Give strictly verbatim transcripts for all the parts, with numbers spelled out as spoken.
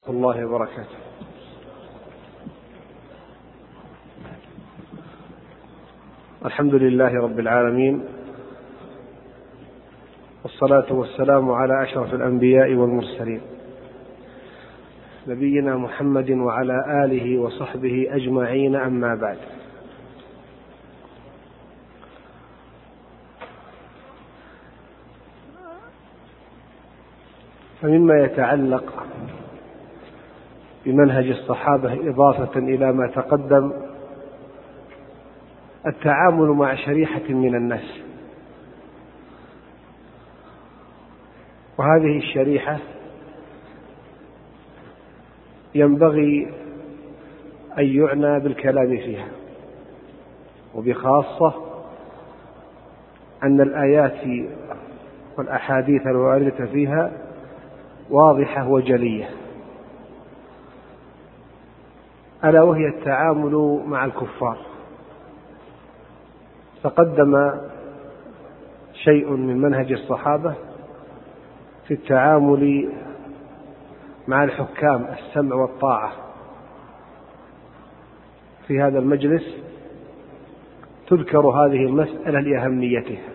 الله وبركاته. الحمد لله رب العالمين، والصلاة والسلام على أشرف الأنبياء والمرسلين نبينا محمد وعلى آله وصحبه أجمعين، أما بعد. فمما يتعلق بمنهج الصحابة إضافة إلى ما تقدم التعامل مع شريحة من الناس، وهذه الشريحة ينبغي أن يعنى بالكلام فيها، وبخاصة أن الآيات والأحاديث الواردة فيها واضحة وجلية، ألا وهي التعامل مع الكفار. تقدم شيء من منهج الصحابة في التعامل مع الحكام، السمع والطاعة. في هذا المجلس تذكر هذه المسألة لأهميتها.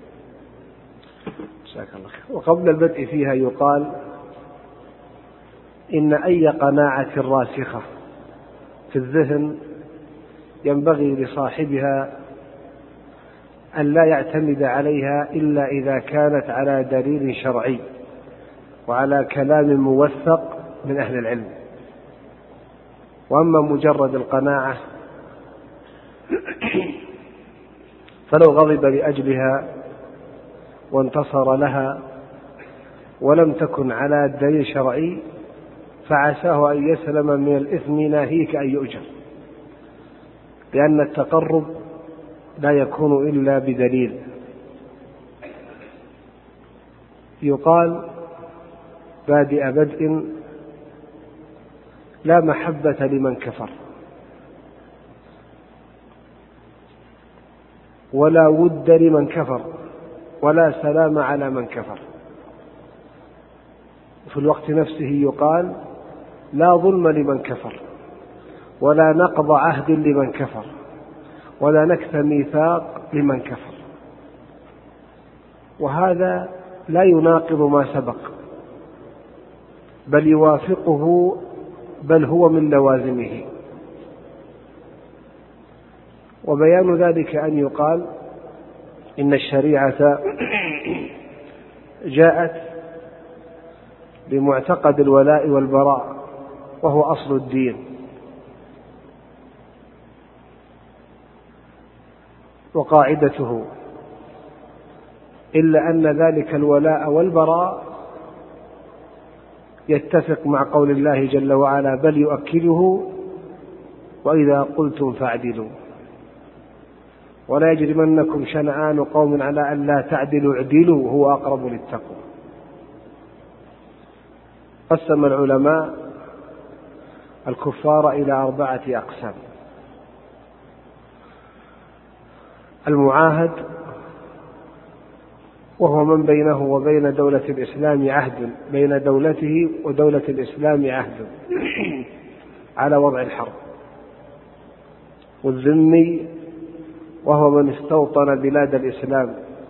وقبل البدء فيها يقال إن أي قناعة راسخة في الذهن ينبغي لصاحبها أن لا يعتمد عليها إلا إذا كانت على دليل شرعي وعلى كلام موثق من أهل العلم. وأما مجرد القناعة فلو غضب لأجلها وانتصر لها ولم تكن على دليل شرعي فعساه أن يسلم من الإثم ناهيك أن يؤجر، لأن التقرب لا يكون إلا بدليل. يقال بادئ بدء لا محبة لمن كفر، ولا ود لمن كفر، ولا سلام على من كفر. في الوقت نفسه يقال لا ظلم لمن كفر، ولا نقض عهد لمن كفر، ولا نكث ميثاق لمن كفر. وهذا لا يناقض ما سبق، بل يوافقه، بل هو من لوازمه. وبيان ذلك أن يقال إن الشريعة جاءت بمعتقد الولاء والبراء، وهو أصل الدين، وقاعدته، إلا أن ذلك الولاء والبراء يتفق مع قول الله جل وعلا بل يؤكده وإذا قلتم فاعدلوا ولا يجرمنكم شنآن قوم على أن لا تعدلوا اعدلوا هو أقرب للتقوى. قسم العلماء الكفار إلى أربعة أقسام: المعاهد، وهو من بينه وبين دولة الإسلام عهد، بين دولته ودولة الإسلام عهد على وضع الحرب. والذمي، وهو من استوطن بلاد الإسلام.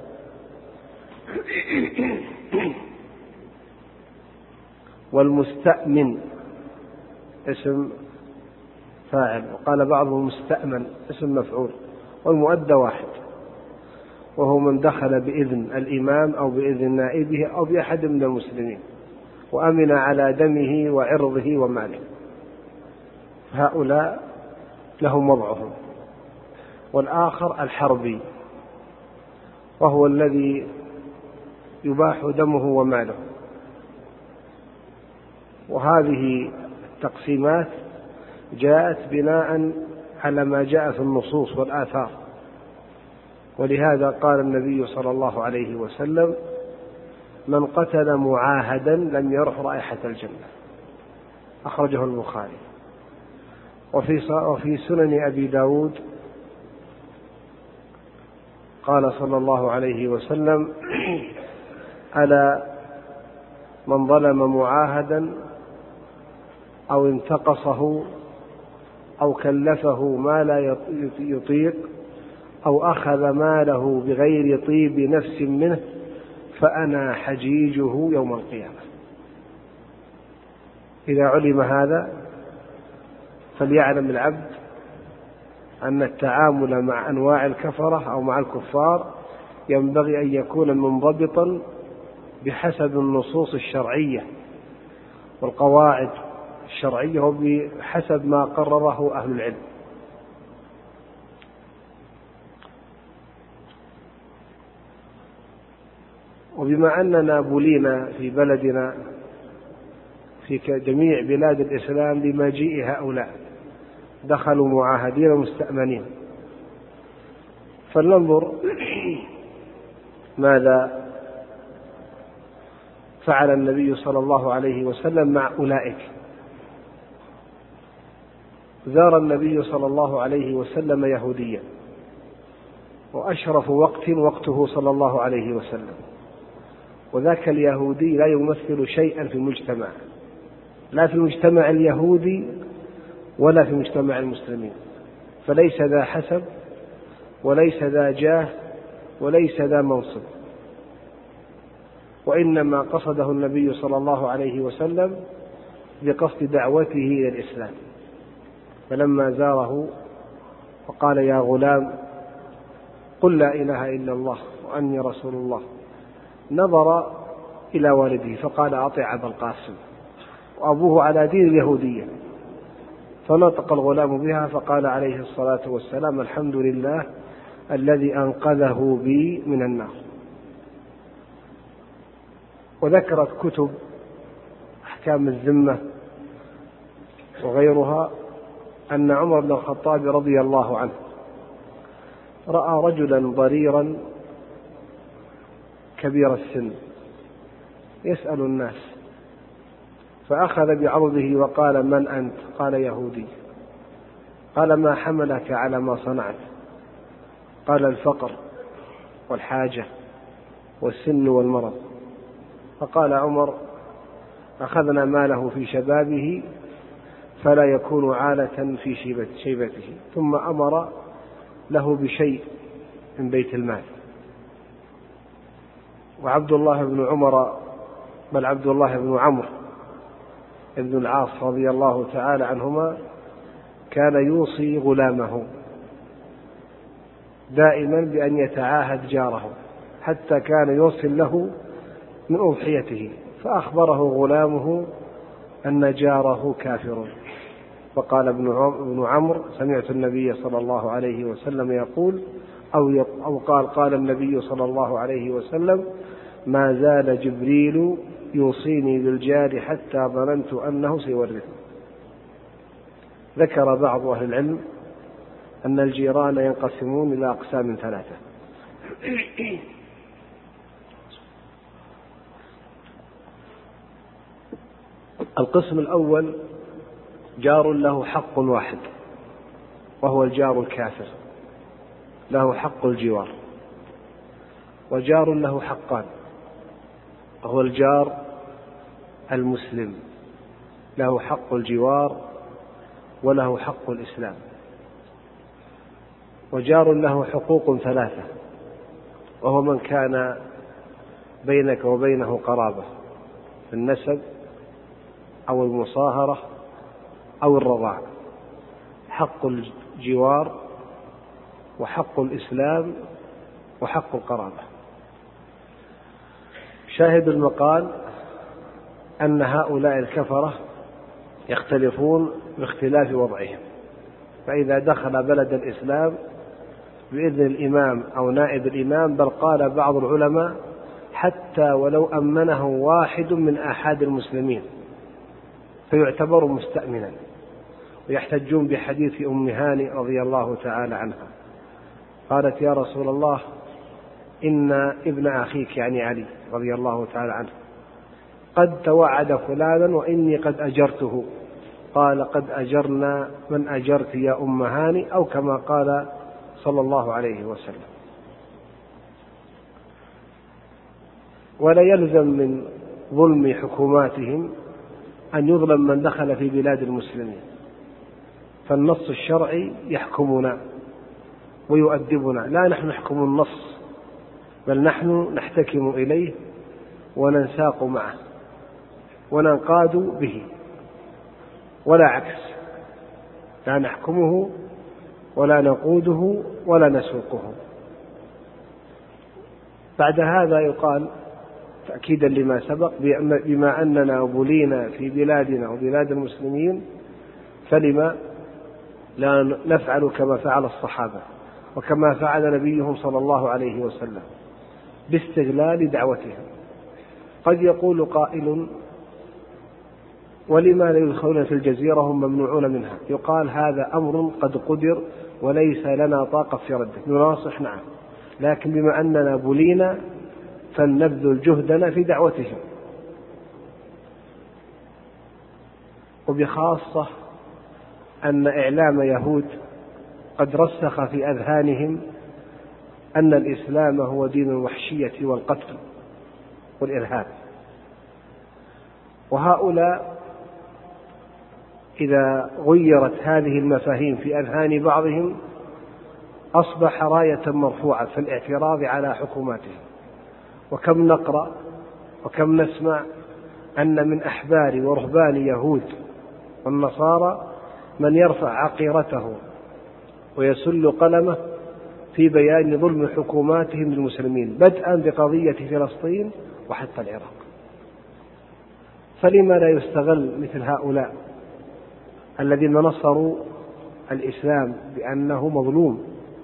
والمستأمن اسم فاعل، وقال بعضهم مستأمن اسم مفعول، والمؤدى واحد، وهو من دخل بإذن الإمام أو بإذن نائبه أو بأحد من المسلمين وأمن على دمه وعرضه وماله، هؤلاء لهم وضعهم. والآخر الحربي، وهو الذي يباح دمه وماله. وهذه التقسيمات جاءت بناء على ما جاء في النصوص والآثار، ولهذا قال النبي صلى الله عليه وسلم من قتل معاهدا لم يرح رائحة الجنة، أخرجه البخاري. وفي سنن أبي داود قال صلى الله عليه وسلم ألا من ظلم معاهدا أو انتقصه أو كلفه ما لا يطيق أو أخذ ماله بغير طيب نفس منه فأنا حجيجه يوم القيامة. إذا علم هذا فليعلم العبد أن التعامل مع أنواع الكفرة أو مع الكفار ينبغي أن يكون منضبطا بحسب النصوص الشرعية والقواعد الشرعية وبحسب ما قرره أهل العلم. وبما أننا بلينا في بلدنا في جميع بلاد الإسلام بمجيء هؤلاء دخلوا معاهدين مستأمنين، فلننظر ماذا فعل النبي صلى الله عليه وسلم مع أولئك. زار النبي صلى الله عليه وسلم يهوديا، وأشرف وقت وقته صلى الله عليه وسلم، وذاك اليهودي لا يمثل شيئا في المجتمع، لا في المجتمع اليهودي ولا في مجتمع المسلمين، فليس ذا حسب وليس ذا جاه وليس ذا منصب، وإنما قصده النبي صلى الله عليه وسلم بقصد دعوته إلى الإسلام. فلما زاره وقال يا غلام قل لا إله إلا الله وأني رسول الله، نظر إلى والده فقال أطع أبا القاسم، وأبوه على دين اليهودية، فنطق الغلام بها فقال عليه الصلاة والسلام الحمد لله الذي أنقذه بي من النار. وذكرت كتب أحكام الذمة وغيرها أن عمر بن الخطاب رضي الله عنه رأى رجلا ضريرا كبير السن يسأل الناس، فأخذ بعرضه وقال من أنت؟ قال يهودي. قال ما حملك على ما صنعت؟ قال الفقر والحاجة والسن والمرض. فقال عمر أخذنا ماله في شبابه فلا يكون عالة في شيبته، ثم أمر له بشيء من بيت المال. وعبد الله بن عمر بل عبد الله بن عمرو ابن العاص رضي الله تعالى عنهما كان يوصي غلامه دائما بأن يتعاهد جاره، حتى كان يوصل له من أضحيته، فأخبره غلامه أن جاره كافر، فقال ابن عمرو سمعت النبي صلى الله عليه وسلم يقول أو قال قال النبي صلى الله عليه وسلم ما زال جبريل يوصيني بالجار حتى ظننت أنه سيورثه. ذكر بعض أهل العلم أن الجيران ينقسمون إلى أقسام ثلاثة. القسم الأول جار له حق واحد وهو الجار الكافر، له حق الجوار، وجار له حقان وهو الجار المسلم، له حق الجوار وله حق الإسلام. وجار له حقوق ثلاثة وهو من كان بينك وبينه قرابة في النسب أو المصاهرة أو الرضاع، حق الجوار وحق الإسلام وحق القرابة. شاهد المقال أن هؤلاء الكفرة يختلفون باختلاف وضعهم، فإذا دخل بلد الإسلام بإذن الإمام أو نائب الإمام، بل قال بعض العلماء حتى ولو أمنه واحد من آحاد المسلمين فيعتبر مستأمنا، ويحتجون بحديث أم هاني رضي الله تعالى عنها قالت يا رسول الله إن ابن أخيك يعني علي رضي الله تعالى عنه قد توعد فلانا وإني قد أجرته. قال قد أجرنا من أجرت يا أم هاني، أو كما قال صلى الله عليه وسلم. ولا يلزم من ظلم حكوماتهم أن يظلم من دخل في بلاد المسلمين، فالنص الشرعي يحكمنا ويؤدبنا، لا نحن نحكم النص، بل نحن نحتكم إليه وننساق معه وننقاد به، ولا عكس، لا نحكمه ولا نقوده ولا نسوقه. بعد هذا يقال تأكيدا لما سبق بما أننا بلينا في بلادنا وبلاد المسلمين فلما لا نفعل كما فعل الصحابة وكما فعل نبيهم صلى الله عليه وسلم باستغلال دعوتهم. قد يقول قائل ولما لا يدخلون في الجزيرة هم ممنوعون منها؟ يقال هذا أمر قد قدر وليس لنا طاقة في رده، نناصح نعم، لكن بما أننا بلينا فلنبذل جهدنا في دعوتهم، وبخاصة أن إعلام يهود قد رسخ في أذهانهم أن الإسلام هو دين الوحشية والقتل والإرهاب، وهؤلاء إذا غيرت هذه المفاهيم في أذهان بعضهم أصبح راية مرفوعة في الاعتراض على حكوماتهم. وكم نقرأ وكم نسمع أن من أحبار ورهبان يهود والنصارى من يرفع عقيرته ويسل قلمه في بيان ظلم حكوماتهم للمسلمين، بدءا بقضية فلسطين وحتى العراق. فلما لا يستغل مثل هؤلاء الذين نصروا الإسلام بأنه مظلوم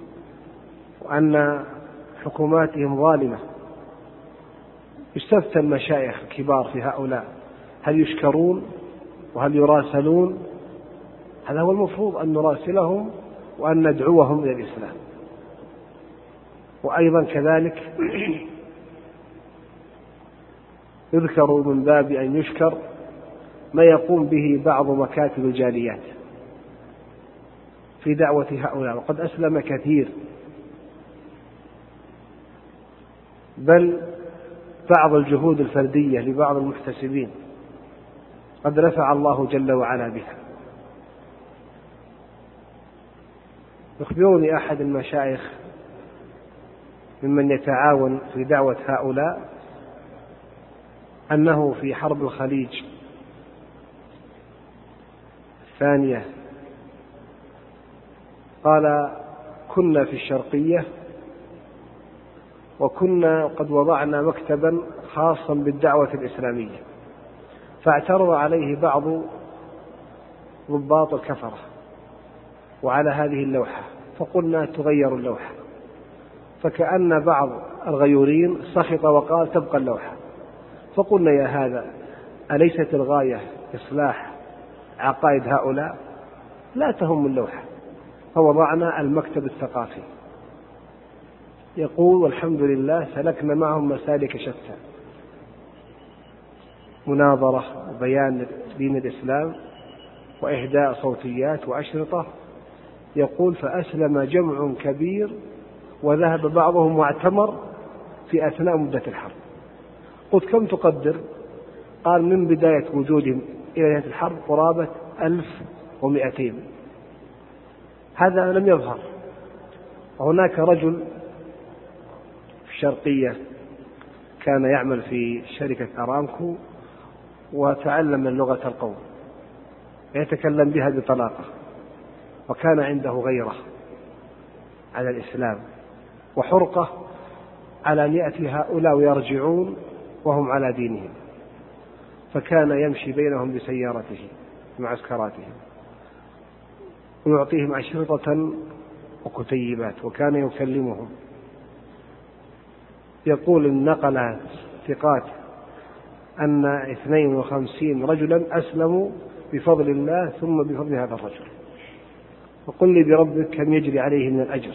وأن حكوماتهم ظالمة؟ يستفتى المشايخ الكبار في هؤلاء هل يشكرون وهل يراسلون؟ هذا هو المفروض، أن نراسلهم وأن ندعوهم إلى الإسلام. وأيضا كذلك يذكر من باب أن يشكر ما يقوم به بعض مكاتب الجاليات في دعوة هؤلاء، وقد أسلم كثير، بل بعض الجهود الفردية لبعض المحتسبين قد رفع الله جل وعلا بها. يخبرني أحد المشايخ ممن يتعاون في دعوة هؤلاء أنه في حرب الخليج الثانية قال كنا في الشرقية وكنا قد وضعنا مكتبا خاصا بالدعوة الإسلامية، فاعترض عليه بعض ضباط الكفرة وعلى هذه اللوحة، فقلنا تغير اللوحة، فكأن بعض الغيورين سخط وقال تبقى اللوحة، فقلنا يا هذا أليست الغاية إصلاح عقائد هؤلاء؟ لا تهم اللوحة، فوضعنا المكتب الثقافي. يقول والحمد لله سلكنا معهم مسالك شتى، مناظرة وبيان دين الإسلام وإهداء صوتيات وأشرطة. يقول فأسلم جمع كبير وذهب بعضهم واعتمر في أثناء مدة الحرب. قلت كم تقدر؟ قال من بداية وجودهم إلى نهاية الحرب قرابة ألف ومئتين. هذا لم يظهر. هناك رجل في الشرقية كان يعمل في شركة أرامكو وتعلم لغة القوم، يتكلم بها بطلاقة، وكان عنده غيرة على الإسلام وحرقة على أن يأتي هؤلاء ويرجعون وهم على دينهم، فكان يمشي بينهم بسيارته معسكراتهم ويعطيهم أشرطة وكتيبات، وكان يكلمهم. يقول النقلات ثقات أن اثنين وخمسين رجلا أسلموا بفضل الله ثم بفضل هذا الرجل، وقل لي بربك كم يجري عليه من الأجر.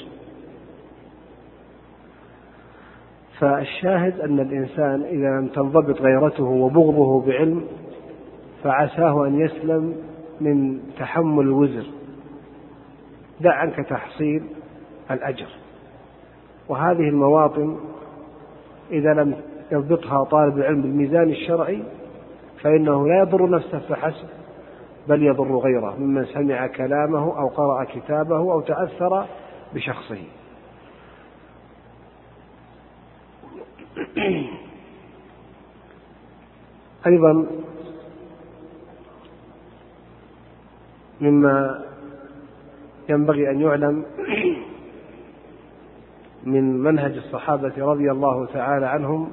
فالشاهد أن الإنسان إذا لم تنضبط غيرته وبغضه بعلم فعساه أن يسلم من تحمل الوزر، دع عنك تحصيل الأجر. وهذه المواطن إذا لم يضبطها طالب العلم بالميزان الشرعي فإنه لا يضر نفسه فحسب، بل يضر غيره ممن سمع كلامه أو قرأ كتابه أو تأثر بشخصه. أيضا مما ينبغي أن يعلم من منهج الصحابة رضي الله تعالى عنهم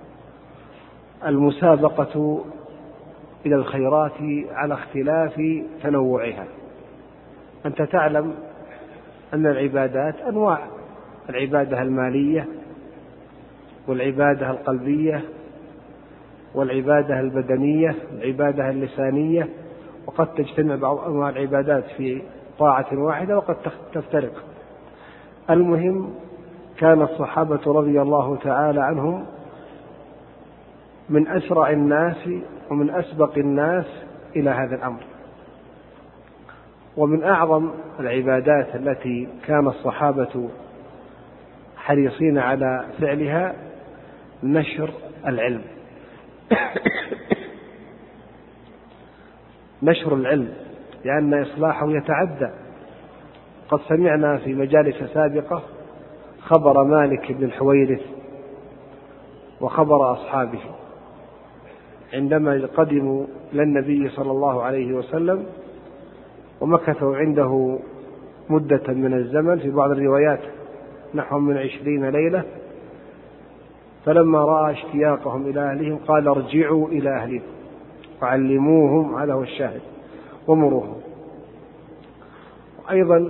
المسابقة إلى الخيرات على اختلاف تنوعها. أنت تعلم أن العبادات أنواع: العبادة المالية، والعبادة القلبية، والعبادة البدنية، والعبادة اللسانية، وقد تجتمع بعض أنواع العبادات في طاعة واحدة وقد تفترق. المهم، كان الصحابة رضي الله تعالى عنهم من أسرع الناس ومن أسبق الناس إلى هذا الأمر. ومن أعظم العبادات التي كان الصحابة حريصين على فعلها نشر العلم. نشر العلم، لأن إصلاحه يتعدى. قد سمعنا في مجالس سابقة خبر مالك بن الحويرث وخبر أصحابه عندما قدموا إلى النبي صلى الله عليه وسلم ومكثوا عنده مدة من الزمن، في بعض الروايات نحو من عشرين ليلة. فلما رأى اشتياقهم إلى أهلهم قال: ارجعوا إلى أهلكم وعلموهم، هذا هو الشاهد، ومروهم. أيضا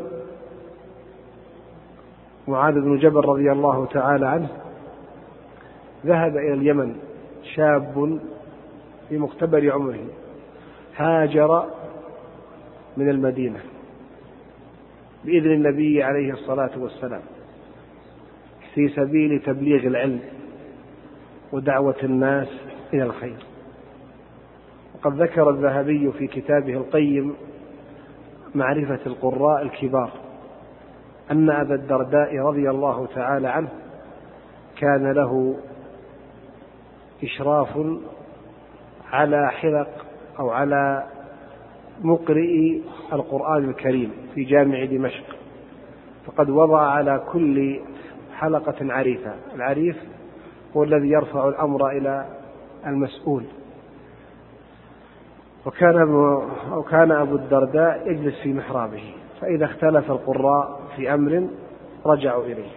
معاذ بن جبل رضي الله تعالى عنه ذهب إلى اليمن، شاب في مقتبل عمره، هاجر من المدينة بإذن النبي عليه الصلاة والسلام في سبيل تبليغ العلم ودعوة الناس إلى الخير. وقد ذكر الذهبي في كتابه القيم معرفة القراء الكبار أن أبا الدرداء رضي الله تعالى عنه كان له إشراف على حلق أو على مقرئي القرآن الكريم في جامع دمشق، فقد وضع على كل حلقة عريفة. العريف هو الذي يرفع الأمر إلى المسؤول. وكان أو كان أبو الدرداء يجلس في محرابه، فإذا اختلف القراء في أمر رجعوا إليه.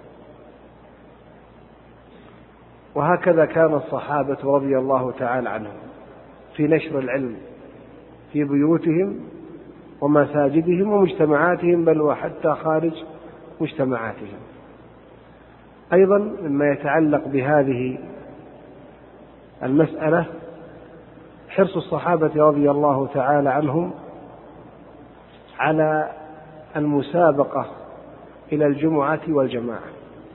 وهكذا كان الصحابة رضي الله تعالى عنهم في نشر العلم في بيوتهم ومساجدهم ومجتمعاتهم، بل وحتى خارج مجتمعاتهم. أيضا مما يتعلق بهذه المسألة حرص الصحابة رضي الله تعالى عنهم على المسابقة إلى الجمعة والجماعة.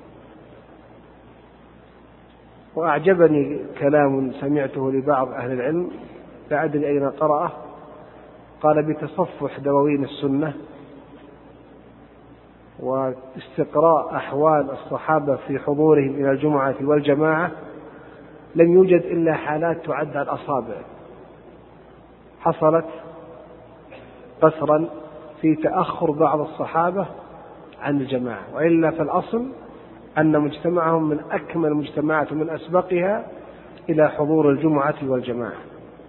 وأعجبني كلام سمعته لبعض أهل العلم، لا أدري أين قرأه، قال: بتصفح دواوين السنة واستقراء أحوال الصحابة في حضورهم إلى الجمعة والجماعة لم يوجد إلا حالات تعد على الأصابع حصلت قسرا في تأخر بعض الصحابة عن الجماعة، وإلا فالأصل أن مجتمعهم من أكمل المجتمعات ومن أسبقها إلى حضور الجمعة والجماعة.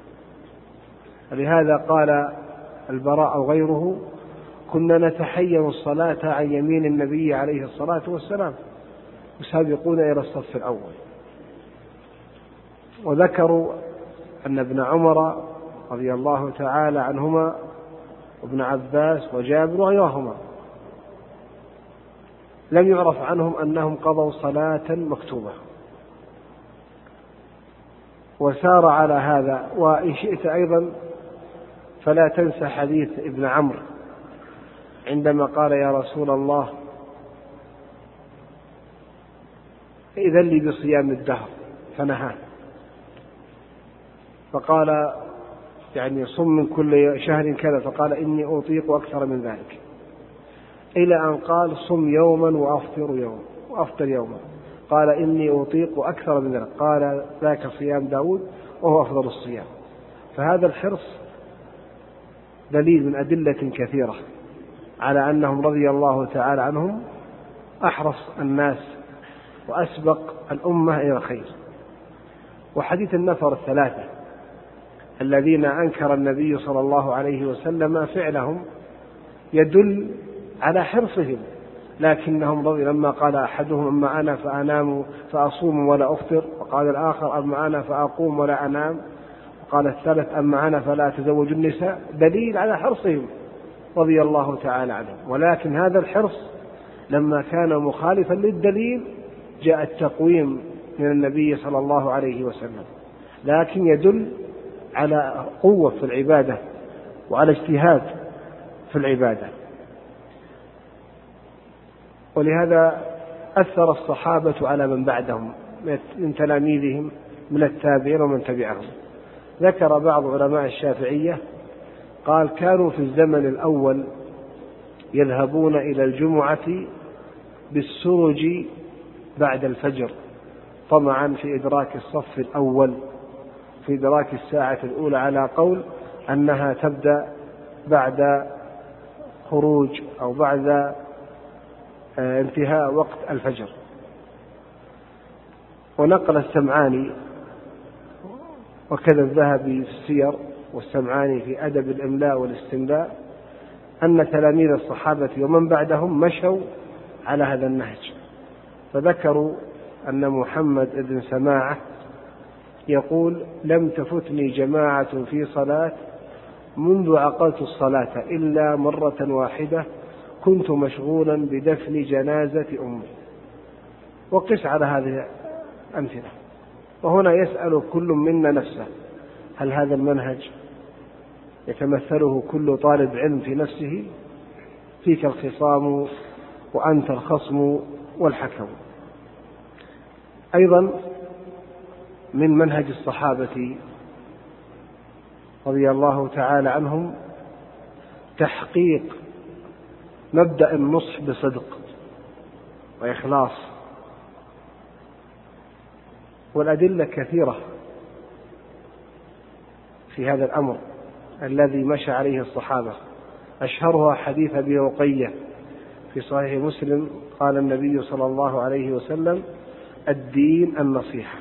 لهذا قال البراء وغيره: كنا نتحين الصلاة عن يمين النبي عليه الصلاة والسلام يسابقون إلى الصف الأول. وذكروا أن ابن عمر رضي الله تعالى عنهما وابن عباس وجابر وغيرهما لم يعرف عنهم أنهم قضوا صلاة مكتوبة، وسار على هذا. وإن شئت أيضا فلا تنسى حديث ابن عمرو عندما قال: يا رسول الله إذن لي بصيام الدهر، فنهاه، فقال: يعني صم من كل شهر كذا، فقال: إني أطيق أكثر من ذلك، إلى أن قال: صم يوما وأفطر يوما وأفطر يوما، قال: إني أطيق أكثر من ذلك، قال: ذاك صيام داود وهو أفضل الصيام. فهذا الحرص دليل من أدلة كثيرة على أنهم رضي الله تعالى عنهم أحرص الناس وأسبق الأمة إلى الخير. وحديث النفر الثلاثة الذين أنكر النبي صلى الله عليه وسلم فعلهم يدل على حرصهم، لكنهم رضي لما قال أحدهم أما أنا فأنام فأصوم ولا أفطر، وقال الآخر أما أنا فأقوم ولا أنام، وقال الثالث أما أنا فلا أتزوج النساء، دليل على حرصهم رضي الله تعالى عنهم. ولكن هذا الحرص لما كان مخالفا للدليل جاء التقويم من النبي صلى الله عليه وسلم، لكن يدل على قوة في العبادة وعلى اجتهاد في العبادة. ولهذا أثر الصحابة على من بعدهم من تلاميذهم من التابعين ومن تبعهم. ذكر بعض علماء الشافعية قال كانوا في الزمن الأول يذهبون إلى الجمعة بالسرج بعد الفجر طمعا في إدراك الصف الأول، في إدراك الساعة الأولى، على قول أنها تبدأ بعد خروج أو بعد انتهاء وقت الفجر. ونقل السمعاني وكذا الذهبي في السير والسمعاني في أدب الإملاء والاستملاء أن تلاميذ الصحابة ومن بعدهم مشوا على هذا النهج، فذكروا أن محمد بن سماعة يقول لم تفتني جماعة في صلاة منذ عقلت الصلاة إلا مرة واحدة كنت مشغولا بدفن جنازة أمي. وقس على هذه الأمثلة. وهنا يسأل كل منا نفسه هل هذا المنهج يتمثله كل طالب علم في نفسه؟ فيك الخصام وأنت الخصم والحكم. أيضا من منهج الصحابة رضي الله تعالى عنهم تحقيق مبدأ النصح بصدق وإخلاص، والأدلة كثيرة في هذا الأمر الذي مشى عليه الصحابة. أشهرها حديث أبي رقية في صحيح مسلم قال النبي صلى الله عليه وسلم الدين النصيحة.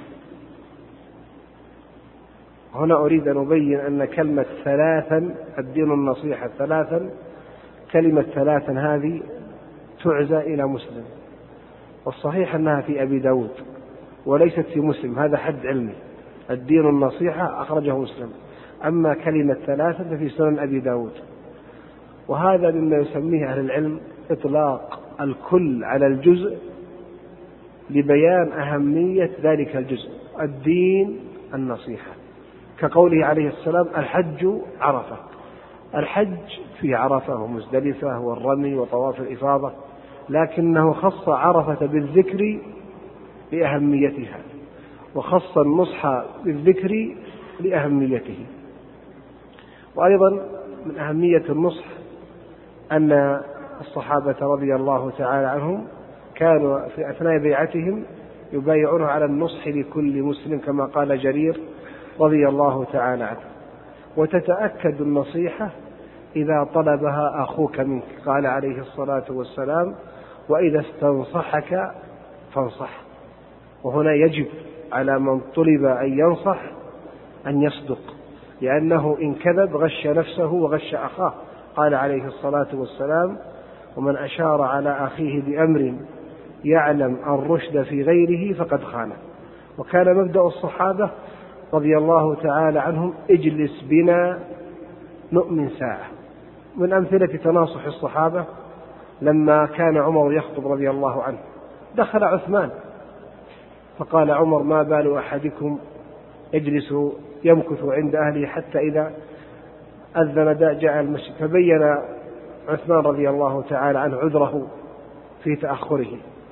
هنا أريد أن أبين أن كلمة ثلاثا الدين النصيحة ثلاثا، كلمة ثلاثا هذه تعزى إلى مسلم، والصحيح أنها في أبي داود وليست في مسلم، هذا حد علمي. الدين النصيحة أخرجه مسلم، أما كلمة ثلاثة في سنن أبي داود. وهذا مما يسميه أهل العلم إطلاق الكل على الجزء لبيان أهمية ذلك الجزء. الدين النصيحة كقوله عليه السلام الحج عرفة. الحج في عرفة ومزدلفة والرمي وطواف الإفاضة، لكنه خص عرفة بالذكر لأهميتها، وخص النصح بالذكر لأهميته. وأيضا من أهمية النصح أن الصحابة رضي الله تعالى عنهم كانوا في أثناء بيعتهم يبايعون على النصح لكل مسلم كما قال جرير رضي الله تعالى عنه. وتتأكد النصيحة إذا طلبها أخوك منك، قال عليه الصلاة والسلام وإذا استنصحك فانصح. وهنا يجب على من طلب أن ينصح أن يصدق، لأنه إن كذب غش نفسه وغش أخاه، قال عليه الصلاة والسلام ومن أشار على أخيه بأمر يعلم الرشد في غيره فقد خانه. وكان مبدأ الصحابة رضي الله تعالى عنهم اجلس بنا نؤمن ساعة. من أمثلة تناصح الصحابة لما كان عمر يخطب رضي الله عنه دخل عثمان فقال عمر ما بال أحدكم يجلس يمكث عند أهله حتى إذا أذن داء جاء المسجد، فبين عثمان رضي الله تعالى عنه عذره في تأخره.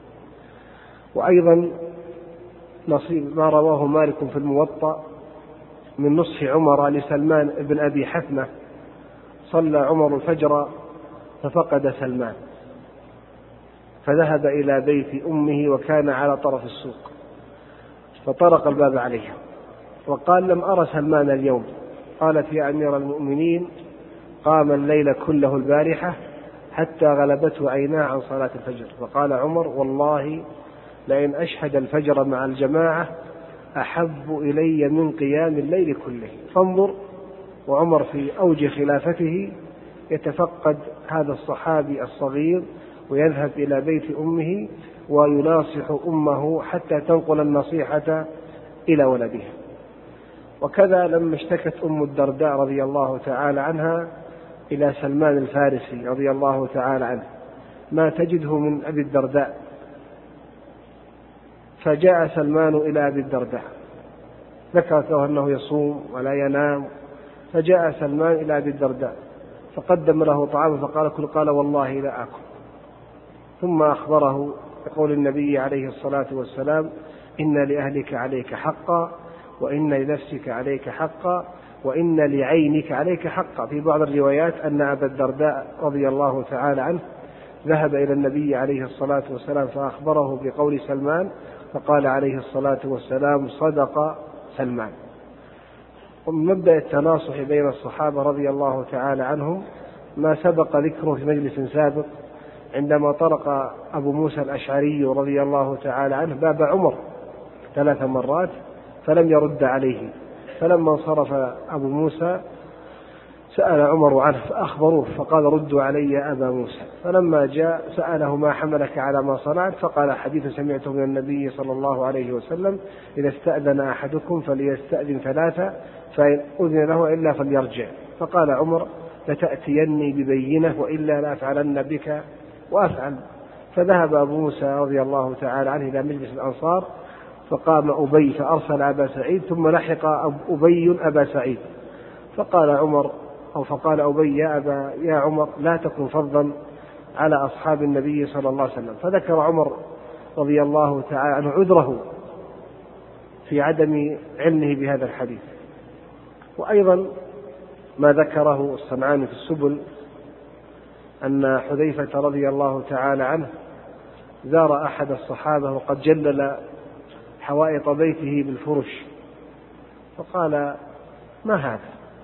وأيضا نصيب ما رواه مالك في الموطأ من نصح عمر لسلمان بن أبي حثمة. صلى عمر الفجر ففقد سلمان فذهب إلى بيت أمه وكان على طرف السوق، فطرق الباب عليها وقال لم أرى سلمان اليوم، قالت يا أمير المؤمنين قام الليل كله البارحة حتى غلبته عيناه عن صلاة الفجر. فقال عمر والله لئن أشهد الفجر مع الجماعة أحب إلي من قيام الليل كله. فانظر، وعمر في أوج خلافته يتفقد هذا الصحابي الصغير ويذهب إلى بيت أمه ويناصح أمه حتى تنقل النصيحة إلى ولدها. وكذا لما اشتكت أم الدرداء رضي الله تعالى عنها إلى سلمان الفارسي رضي الله تعالى عنه ما تجده من أبي الدرداء، فجاء سلمان إلى أبي الدرداء ذكرت له أنه يصوم ولا ينام، فجاء سلمان إلى أبي الدرداء فقدم له طعاما فقال كل، قال والله لا أكل. ثم أخبره بقول النبي عليه الصلاة والسلام إن لأهلك عليك حقا وإن لنفسك عليك حقا وإن لعينك عليك حقا. في بعض الروايات أن أبا الدرداء رضي الله تعالى عنه ذهب إلى النبي عليه الصلاة والسلام فأخبره بقول سلمان فقال عليه الصلاة والسلام صدق سلمان. ومن مبدأ التناصح بين الصحابة رضي الله تعالى عنهم ما سبق ذكره في مجلس سابق عندما طرق أبو موسى الأشعري رضي الله تعالى عنه باب عمر ثلاث مرات فلم يرد عليه، فلما انصرف أبو موسى سأل عمر عنه فأخبروه فقال ردوا علي أبا موسى. فلما جاء سأله ما حملك على ما صنعت فقال حديث سمعته من النبي صلى الله عليه وسلم إذا استأذن أحدكم فليستأذن ثلاثة فإن أذن له إلا فليرجع. فقال عمر لتأتيني ببينة وإلا لأفعلن بك وأفعل. فذهب أبو موسى رضي الله تعالى عنه إلى مجلس الأنصار فقام أبي فأرسل أبا سعيد ثم لحق أبي أبا سعيد فقال عمر أو فقال أبي يا, أبا يا عمر لا تكن فظا على أصحاب النبي صلى الله عليه وسلم. فذكر عمر رضي الله تعالى عنه عذره في عدم علمه بهذا الحديث. وأيضا ما ذكره الصنعاني في السبل أن حذيفة رضي الله تعالى عنه زار أحد الصحابة وقد جلل حوائط بيته بالفرش فقال ما هذا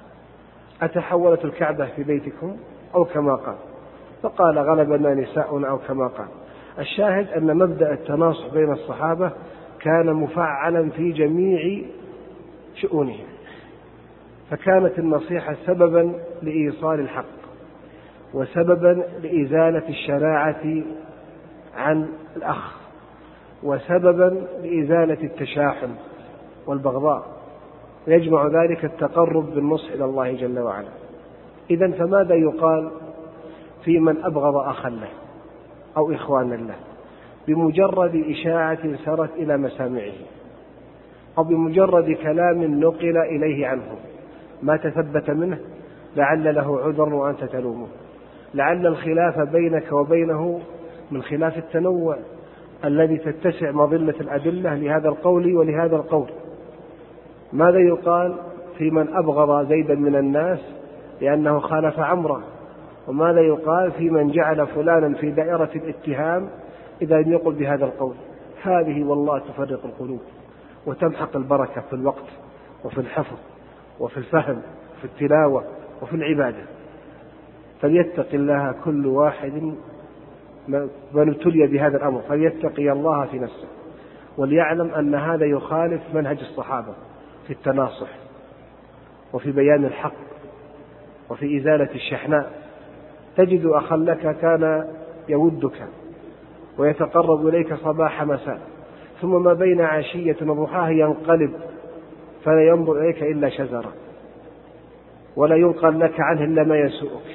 أتحولت الكعبة في بيتكم أو كما قال، فقال غلبنا نساء أو كما قال. الشاهد أن مبدأ التناصح بين الصحابة كان مفعلا في جميع شؤونهم، فكانت النصيحة سببا لإيصال الحق وسببا لإزالة الشناعة عن الأخ وسببا لإزالة التشاحن والبغضاء، يجمع ذلك التقرب بالنصح إلى الله جل وعلا. إذن فماذا يقال في من أبغض أخا له أو إخوانا له بمجرد إشاعة سرت إلى مسامعه أو بمجرد كلام نقل إليه عنه ما تثبت منه لعل له عذر وأنت تلومه، لعل الخلاف بينك وبينه من خلاف التنوع الذي تتسع مظلة الأدلة لهذا القول ولهذا القول. ماذا يقال في من أبغض زيدا من الناس لأنه خالف عمرا، وماذا يقال في من جعل فلانا في دائرة الاتهام إذا لم يقل بهذا القول. هذه والله تفرق القلوب وتمحق البركة في الوقت وفي الحفظ وفي الفهم وفي التلاوة وفي العبادة. فليتق الله كل واحد من ابتلي بهذا الأمر فليتقي الله في نفسه وليعلم أن هذا يخالف منهج الصحابة في التناصح وفي بيان الحق وفي إزالة الشحناء. تجد أخا لك كان يودك ويتقرب إليك صباح مساء ثم ما بين عشية وضحاها ينقلب فلا ينظر إليك إلا شزرا ولا ينقل لك عنه إلا ما يسوءك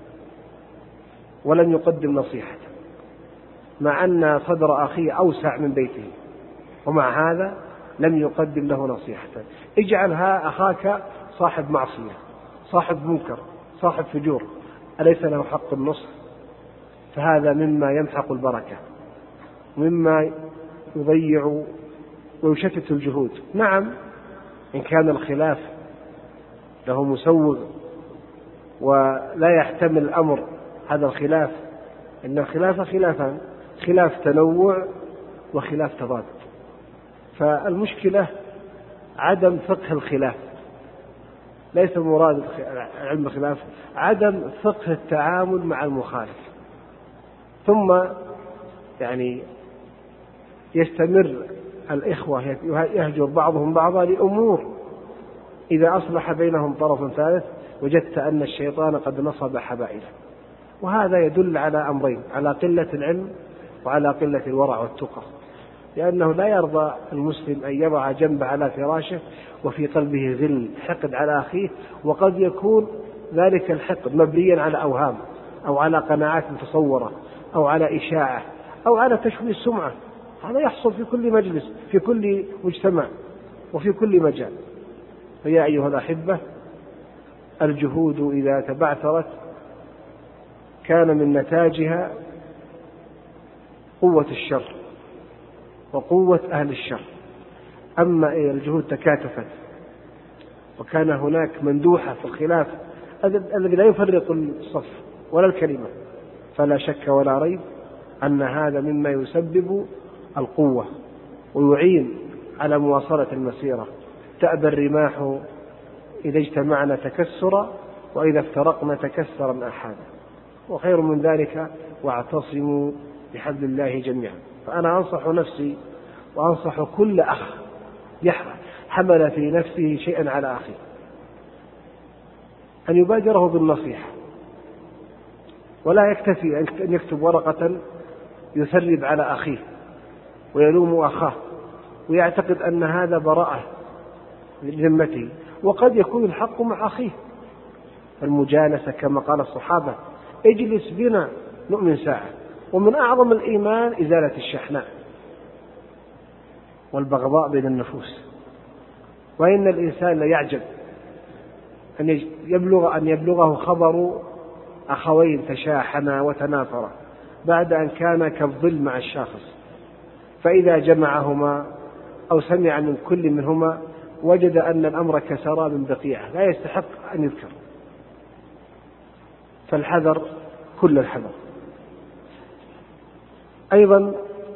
ولن يقدم نصيحة، مع أن صدر أخيه أوسع من بيته ومع هذا لم يقدم له نصيحة. اجعلها أخاك صاحب معصية صاحب منكر صاحب فجور أليس له حق النصح؟ فهذا مما يمحق البركة ومما يضيع ويشتت الجهود. نعم إن كان الخلاف له مسوغ ولا يحتمل الأمر هذا الخلاف، إن الخلاف خلافان، خلاف تنوع وخلاف تضاد. فالمشكلة عدم فقه الخلاف ليس مراد علم الخلاف عدم فقه التعامل مع المخالف، ثم يعني يستمر الإخوة يهجر بعضهم بعضا لأمور إذا أصلح بينهم طرف ثالث وجدت أن الشيطان قد نصب حبائله. وهذا يدل على أمرين: على قلة العلم وعلى قلة الورع والتقى، لأنه لا يرضى المسلم أن يضع جنبه على فراشه وفي قلبه غل حقد على أخيه، وقد يكون ذلك الحقد مبنيا على أوهام أو على قناعات متصورة أو على إشاعة أو على تشويه السمعة. هذا يحصل في كل مجلس، في كل مجتمع، وفي كل مجال. فيا أيها الأحبة، الجهود إذا تبعثرت كان من نتاجها قوة الشر وقوة أهل الشر. أما إذا الجهود تكاتفت وكان هناك مندوحة في الخلاف الذي لا يفرق الصف ولا الكلمة، فلا شك ولا ريب أن هذا مما يسبب القوة ويعين على مواصلة المسيرة. تأبى الرماح إذا اجتمعنا تكسرا وإذا افترقنا تكسرا أحادا، وخير من ذلك واعتصموا بحبل الله جميعا. فأنا أنصح نفسي وأنصح كل أخ حمل في نفسه شيئا على أخيه أن يبادره بالنصيحة، ولا يكتفي أن يكتب ورقة يثرب على أخيه ويلوم أخاه ويعتقد أن هذا براءة لذمته، وقد يكون الحق مع أخيه. المجالسة كما قال الصحابة: اجلس بنا نؤمن ساعة. ومن أعظم الإيمان إزالة الشحناء والبغضاء بين النفوس. وإن الإنسان ليعجب أن يبلغ أن يبلغه خبر أخوين تشاحنا وتنافرا بعد أن كان كالظل مع الشاخص، فإذا جمعهما أو سمع من كل منهما وجد أن الأمر كسراب بقيعة لا يستحق أن يذكر. فالحذر كل الحذر. أيضا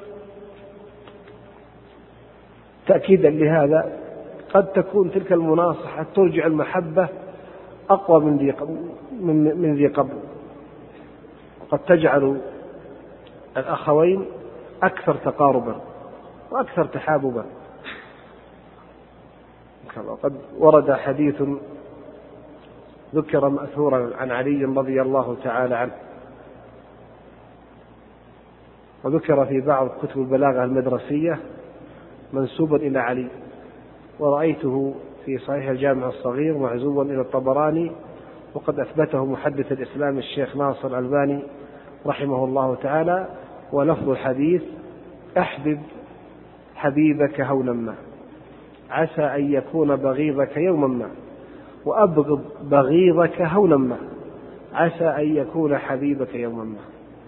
تأكيدا لهذا، قد تكون تلك المناصحة ترجع المحبة أقوى من ذي من ذي قبل، وقد تجعل الأخوين أكثر تقاربا وأكثر تحاببا. وقد ورد حديث ذكر مأثورا عن علي رضي الله تعالى عنه، وذكر في بعض كتب البلاغة المدرسية منسوبا إلى علي، ورأيته في صحيح الجامع الصغير معزوبا إلى الطبراني، وقد أثبته محدث الإسلام الشيخ ناصر الألباني رحمه الله تعالى. ولفظ الحديث: أحبب حبيبك هونا ما عسى أن يكون بغيضك يوما ما، وأبغض بغيضك هونا ما عسى أن يكون حبيبك يوما ما.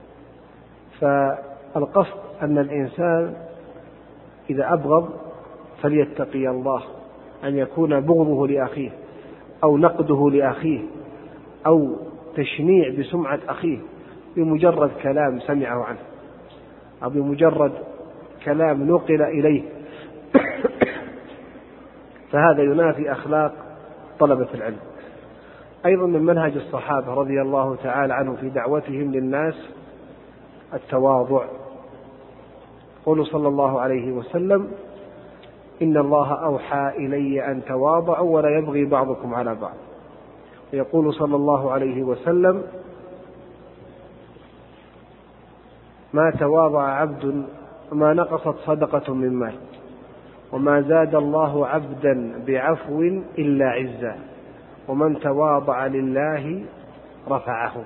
فالقصد أن الإنسان إذا أبغض فليتقي الله أن يكون بغضه لأخيه أو نقده لأخيه أو تشنيع بسمعة أخيه بمجرد كلام سمعه عنه أو بمجرد كلام نقل إليه، فهذا ينافي أخلاق طلبة العلم. أيضا من منهج الصحابة رضي الله تعالى عنهم في دعوتهم للناس التواضع. قول صلى الله عليه وسلم: إن الله أوحى إلي أن تواضعوا ولا يبغي بعضكم على بعض. ويقول صلى الله عليه وسلم: ما تواضع عبد ما نقصت صدقة من مال، وما زاد الله عبدا بعفو إلا عزا، ومن تواضع لله رفعه.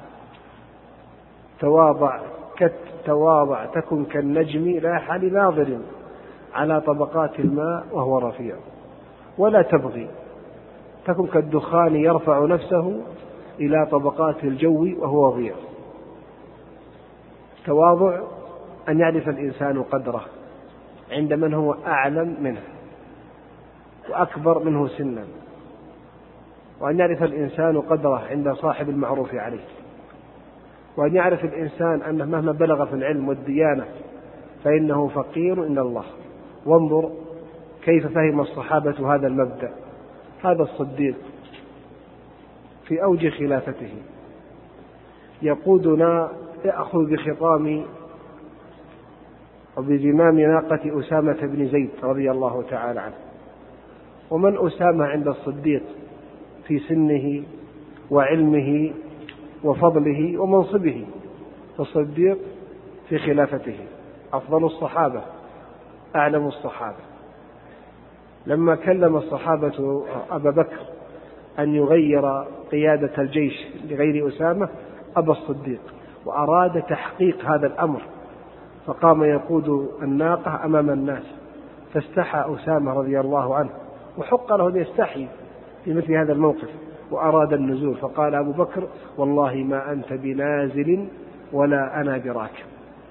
تواضع تواضع تكن كالنجم لاح لناظر على طبقات الماء وهو رفيع، ولا تبغي تكن كالدخان يرفع نفسه إلى طبقات الجو وهو وضيع. تواضع أن يعرف الإنسان قدره عند من هو أعلم منه وأكبر منه سنا، وأن يعرف الإنسان قدره عند صاحب المعروف عليه، وأن يعرف الإنسان أنه مهما بلغ في العلم والديانة فإنه فقير إلى الله. وانظر كيف فهم الصحابة هذا المبدأ. هذا الصديق في أوج خلافته، يقودنا يأخذ بخطام وبزمام ناقة أسامة بن زيد رضي الله تعالى عنه. ومن أسامة عند الصديق في سنه وعلمه وفضله ومنصبه؟ فالصديق في خلافته أفضل الصحابة أعلم الصحابة. لما كلم الصحابة أبا بكر أن يغير قيادة الجيش لغير أسامة أبى الصديق، وأراد تحقيق هذا الأمر، فقام يقود الناقة أمام الناس، فاستحى أسامة رضي الله عنه، وحق له أن يستحي في مثل هذا الموقف، وأراد النزول، فقال أبو بكر: والله ما أنت بنازل ولا أنا براكب.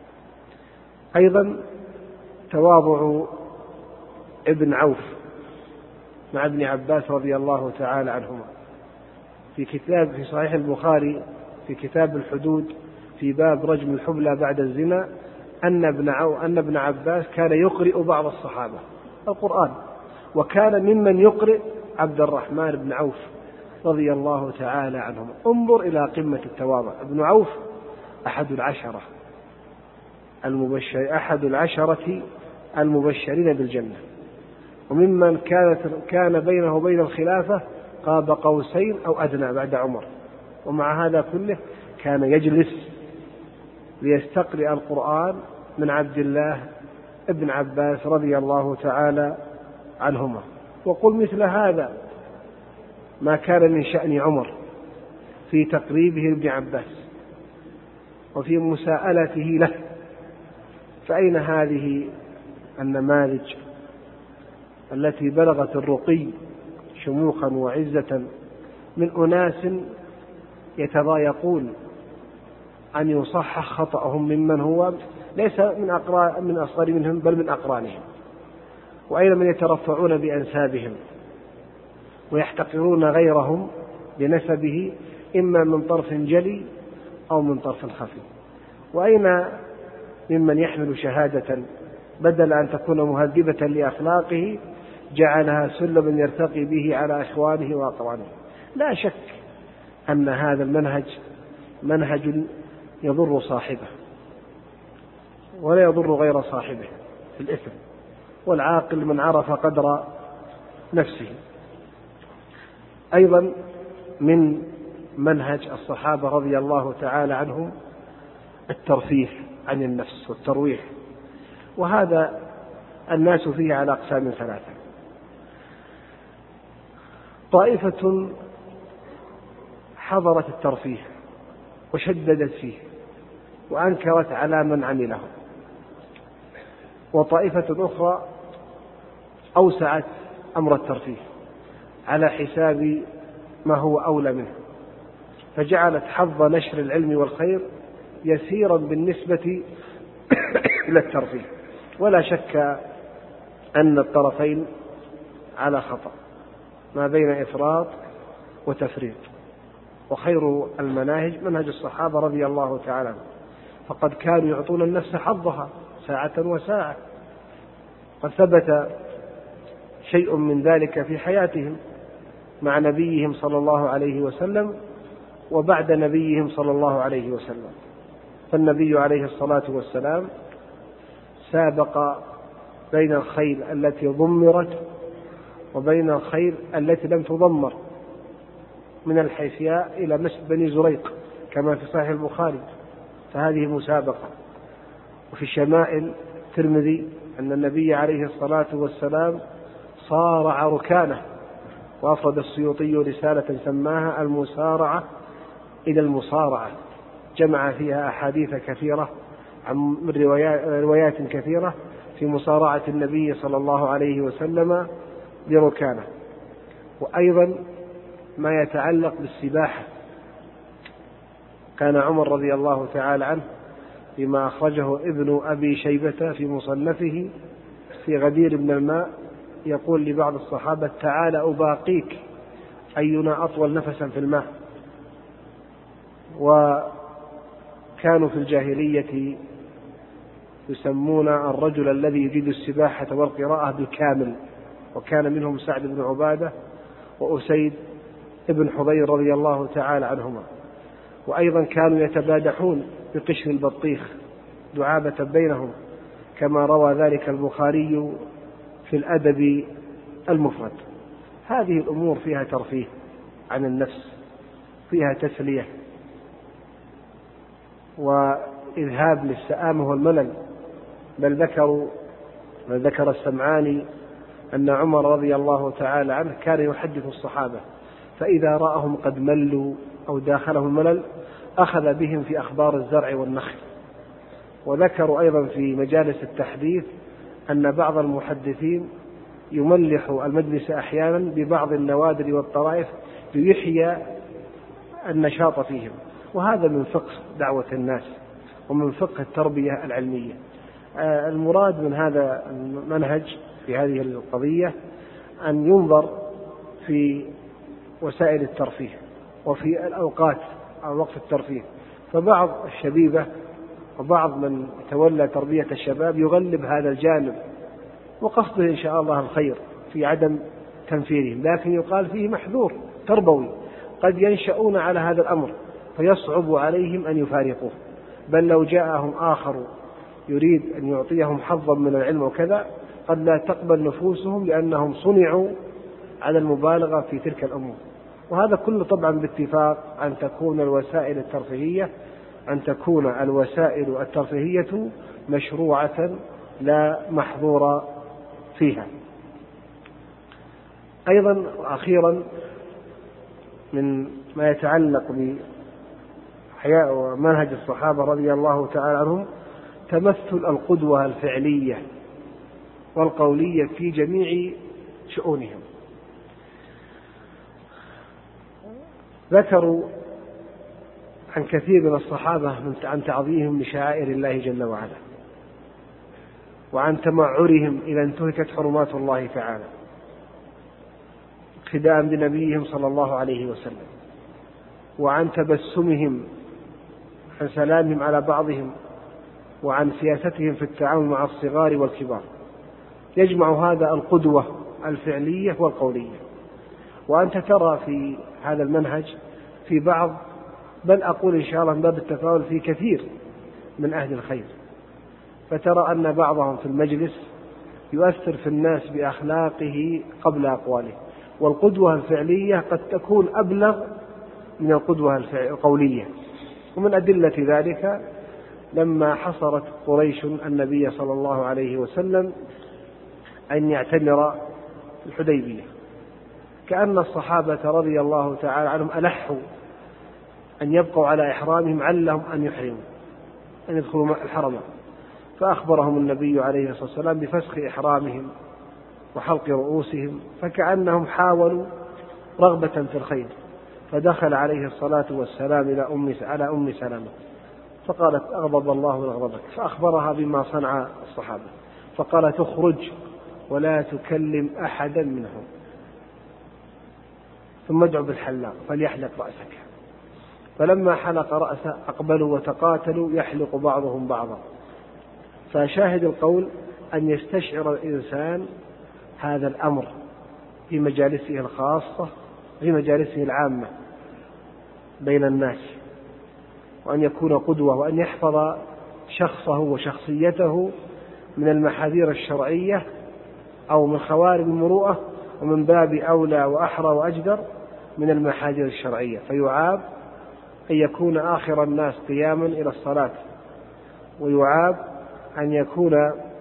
أيضا تواضع ابن عوف مع ابن عباس رضي الله تعالى عنهما. في كتاب في صحيح البخاري في كتاب الحدود في باب رجم الحبلى بعد الزنا أن ابن عوف أن ابن عباس كان يقرئ بعض الصحابة القرآن، وكان ممن يقرئ عبد الرحمن بن عوف رضي الله تعالى عنهما. انظر إلى قمة التواضع. ابن عوف أحد العشرة المبشر أحد العشرة المبشرين بالجنة، وممن كانت كان بينه وبين الخلافة قاب قوسين أو أدنى بعد عمر، ومع هذا كله كان يجلس ليستقرئ القرآن من عبد الله ابن عباس رضي الله تعالى عنهما. وقل مثل هذا ما كان من شأن عمر في تقريبه لابن عباس وفي مساءلته له، فأين هذه النماذج التي بلغت الرقي شموخا وعزة من أناس يتضايقون أن يصحح خطأهم ممن هو ليس من أقران من أصغر منهم بل من أقرانهم؟ وأين من يترفعون بأنسابهم ويحتقرون غيرهم بنسبه إما من طرف جلي أو من طرف خفي؟ وأين ممن يحمل شهادة بدل أن تكون مهذبة لأخلاقه جعلها سلما يرتقي به على إخوانه وأقرانه؟ لا شك أن هذا المنهج منهج يضر صاحبه ولا يضر غير صاحبه في الإثم، والعاقل من عرف قدر نفسه. أيضا من منهج الصحابة رضي الله تعالى عنهم الترفيه عن النفس والترويح، وهذا الناس فيه على أقسام ثلاثة: طائفة حضرت الترفيه وشددت فيه وأنكرت على من عمله، وطائفة أخرى أوسعت أمر الترفيه على حساب ما هو أولى منه، فجعلت حظ نشر العلم والخير يسيرا بالنسبة إلى الترفيه. ولا شك أن الطرفين على خطأ ما بين إفراط وتفريط، وخير المناهج منهج الصحابة رضي الله تعالى عنهم، فقد كانوا يعطون النفس حظها ساعة وساعة. قد ثبت شيء من ذلك في حياتهم مع نبيهم صلى الله عليه وسلم وبعد نبيهم صلى الله عليه وسلم. فالنبي عليه الصلاة والسلام سابق بين الخيل التي ضمرت وبين الخيل التي لم تضمر من الحيثياء إلى مسجد بني زريق كما في صحيح البخاري، فهذه مسابقة. وفي الشمائل الترمذي أن النبي عليه الصلاة والسلام صارع ركانه، وأفرد السيوطي رسالة سماها المسارعة إلى المصارعة، جمع فيها أحاديث كثيرة من روايات كثيرة في مصارعة النبي صلى الله عليه وسلم بركانه. وأيضا ما يتعلق بالسباحة، كان عمر رضي الله تعالى عنه بما أخرجه ابن أبي شيبة في مصنفه في غدير من الماء يقول لبعض الصحابة: تعال أباقيك أينا أطول نفسا في الماء. وكانوا في الجاهلية يسمون الرجل الذي يجيد السباحة والقراءة بالكامل، وكان منهم سعد بن عبادة وأسيد ابن حضير رضي الله تعالى عنهما. وأيضا كانوا يتبادحون بقشر البطيخ دعابة بينهم، كما روى ذلك البخاري في الأدب المفرد. هذه الأمور فيها ترفيه عن النفس، فيها تسلية وإذهاب للسآمة والملل. بل ذكروا بل ذكر السمعاني أن عمر رضي الله تعالى عنه كان يحدث الصحابة، فإذا رأهم قد ملوا أو داخلهم الملل أخذ بهم في أخبار الزرع والنخل. وذكروا أيضا في مجالس التحديث أن بعض المحدثين يملح المجلس أحيانا ببعض النوادر والطرائف ليحيى النشاط فيهم، وهذا من فقه دعوة الناس ومن فقه التربية العلمية. المراد من هذا المنهج في هذه القضية أن ينظر في وسائل الترفيه وفي الأوقات أو وقت الترفيه. فبعض الشبيبة وبعض من تولى تربية الشباب يغلب هذا الجانب، وقصده إن شاء الله الخير في عدم تنفيرهم، لكن يقال فيه محذور تربوي، قد ينشأون على هذا الأمر فيصعب عليهم أن يفارقوه. بل لو جاءهم آخر يريد أن يعطيهم حظا من العلم وكذا قد لا تقبل نفوسهم، لأنهم صنعوا على المبالغة في تلك الأمور. وهذا كله طبعا باتفاق أن تكون الوسائل الترفيهية أن تكون الوسائل الترفيهية مشروعة لا محظور فيها. أيضا أخيرا من ما يتعلق بحياة ومنهج الصحابة رضي الله تعالى عنهم تمثل القدوة الفعلية والقولية في جميع شؤونهم. ذكروا عن كثير من الصحابة عن تعظيمهم لشعائر الله جل وعلا، وعن تمعرهم إذا انتهكت حرمات الله تعالى اقتداء بنبيهم صلى الله عليه وسلم، وعن تبسمهم، عن سلامهم على بعضهم، وعن سياستهم في التعامل مع الصغار والكبار. يجمع هذا القدوة الفعلية والقولية. وأنت ترى في هذا المنهج في بعض، بل أقول إن شاء الله من باب التفاؤل في كثير من أهل الخير، فترى أن بعضهم في المجلس يؤثر في الناس بأخلاقه قبل أقواله. والقدوة الفعلية قد تكون أبلغ من القدوة القولية. ومن أدلة ذلك لما حصرت قريش النبي صلى الله عليه وسلم أن يعتمر الحديبية، كأن الصحابة رضي الله تعالى عنهم ألحوا أن يبقوا على إحرامهم علهم أن يحرموا أن يدخلوا الحرم، فأخبرهم النبي عليه الصلاة والسلام بفسخ إحرامهم وحلق رؤوسهم، فكأنهم حاولوا رغبة في الخير. فدخل عليه الصلاة والسلام إلى أم على أم سلمة فقالت أغضب الله غضبك، فأخبرها بما صنع الصحابة، فقال تخرج ولا تكلم أحدا منهم، ثم ادع بالحلاق فليحلق رأسك. فلما حلق رأسه أقبلوا وتقاتلوا يحلق بعضهم بعضا. فشاهد القول أن يستشعر الإنسان هذا الأمر في مجالسه الخاصة في مجالسه العامة بين الناس، وأن يكون قدوة، وأن يحفظ شخصه وشخصيته من المحاذير الشرعية أو من خوارم المروءة، ومن باب أولى وأحرى وأجدر من المحاذير الشرعية. فيعاب أن يكون آخر الناس قياما إلى الصلاة، ويعاب أن يكون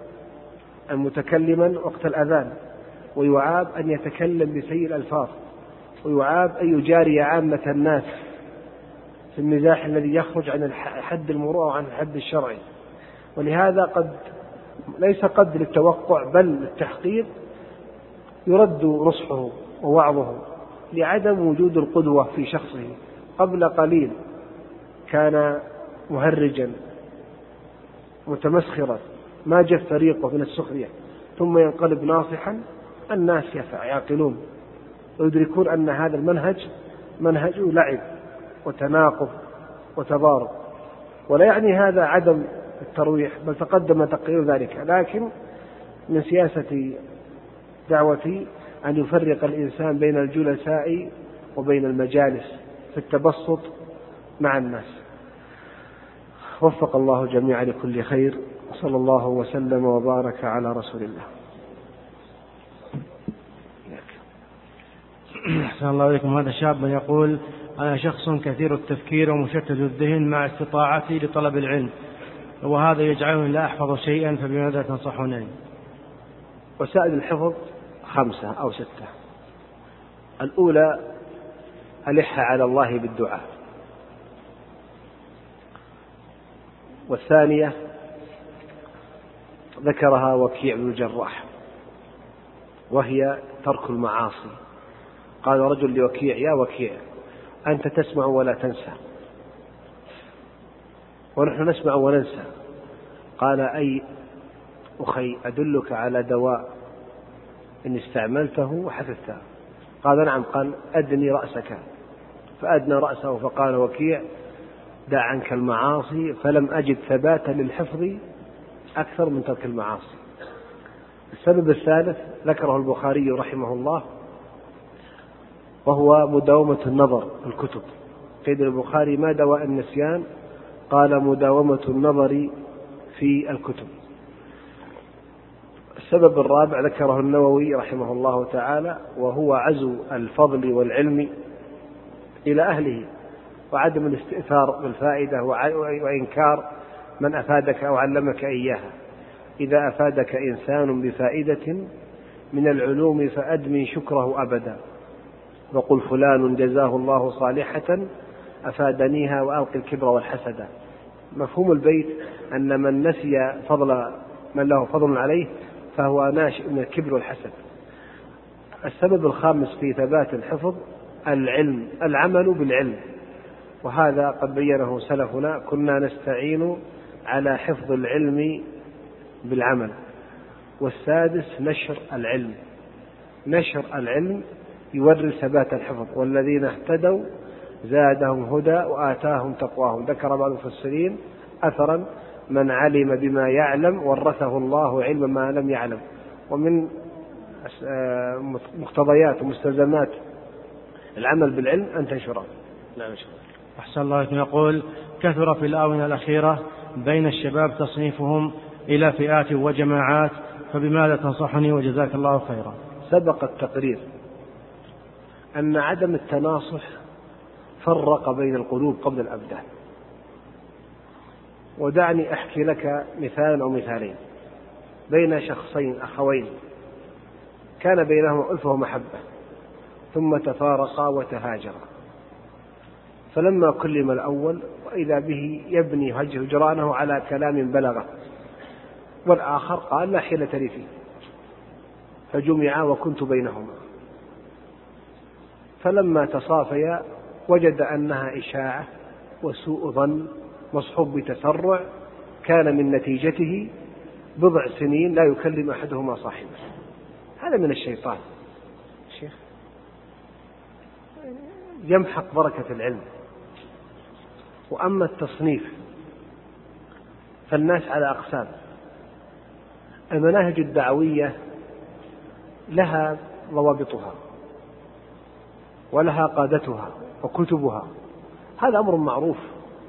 متكلما وقت الأذان، ويعاب أن يتكلم بسيء الألفاظ، ويعاب أن يجاري عامة الناس في المزاح الذي يخرج عن حد المروءة وعن الحد الشرعي. ولهذا قد ليس قد للتوقع بل للتحقيق يرد نصحه ووعظه لعدم وجود القدوة في شخصه. قبل قليل كان مهرجا متمسخرا ما جف فريقه من السخرية، ثم ينقلب ناصحا. الناس يعقلون ويدركون أن هذا المنهج منهج لعب وتناقض وتضارب، ولا يعني هذا عدم الترويح، بل تقدم تقرير ذلك. لكن من سياسة دعوتي أن يفرق الإنسان بين الجلساء وبين المجالس في التبسط مع الناس. وفق الله الجميع لكل خير، وصلى الله وسلم وبارك على رسول الله. أحسن الله إليكم. هذا شاب يقول: أنا شخص كثير التفكير ومشتت الذهن مع استطاعتي لطلب العلم، وهذا يجعلني لا أحفظ شيئا، فبماذا تنصحونني؟ وسائل الحفظ خمسة أو ستة. الأولى: ألح على الله بالدعاء. والثانية ذكرها وكيع بن الجراح، وهي ترك المعاصي. قال رجل لوكيع: يا وكيع، أنت تسمع ولا تنسى، ونحن نسمع وننسى. قال: أي أخي، أدلك على دواء إن استعملته حفظته. قال: نعم. قال: أدني رأسك. فأدنى رأسه، فقال وكيع: دع عنك المعاصي، فلم أجد ثباتا للحفظ أكثر من ترك المعاصي. السبب الثالث ذكره البخاري رحمه الله، وهو مداومة النظر في الكتب. قيل البخاري: ما دواء النسيان؟ قال: مداومة النظر في الكتب. السبب الرابع ذكره النووي رحمه الله تعالى، وهو عزو الفضل والعلم إلى أهله، وعدم الاستئثار بالفائدة، وإنكار من أفادك أو علمك إياها. إذا أفادك إنسان بفائدة من العلوم فأدمي شكره أبدا، وقل فلان جزاه الله صالحة أفادنيها وألقي الكبر والحسد. مفهوم البيت أن من نسي فضل من له فضل عليه فهو ناشئ من الكبر والحسد. السبب الخامس في ثبات الحفظ العلم، العمل بالعلم، وهذا قد بينه سلفنا: كنا نستعين على حفظ العلم بالعمل. والسادس نشر العلم، نشر العلم يورث ثبات الحفظ. والذين اهتدوا زادهم هدى وآتاهم تقواهم. ذكر بعض المفسرين أثرا: من علم بما يعلم ورثه الله علم ما لم يعلم. ومن مقتضيات ومستلزمات العمل بالعلم أن تنشره. نعم. أحسن الله إليكم. يقول: كثر في الآونة الأخيرة بين الشباب تصنيفهم إلى فئات وجماعات، فبماذا تنصحني وجزاك الله خيرا؟ سبق التقرير أن عدم التناصح فرق بين القلوب قبل الأبدان. ودعني أحكي لك مثالا أو مثالين بين شخصين أخوين كان بينهما ألفة ومحبة، ثم تفارقا وتهاجرا. فلما كلم الأول وإذا به يبني هجرانه على كلام بلغه، والآخر قال: لا حيلة لي فيه. فجمعا وكنت بينهما. فلما تصافيا وجد أنها إشاعة وسوء ظن مصحوب بتسرع، كان من نتيجته بضع سنين لا يكلم أحدهما صاحبه. هذا من الشيطان شيخ، يمحق بركة العلم. وأما التصنيف فالناس على أقسام. المناهج الدعوية لها ضوابطها ولها قادتها وكتبها، هذا أمر معروف.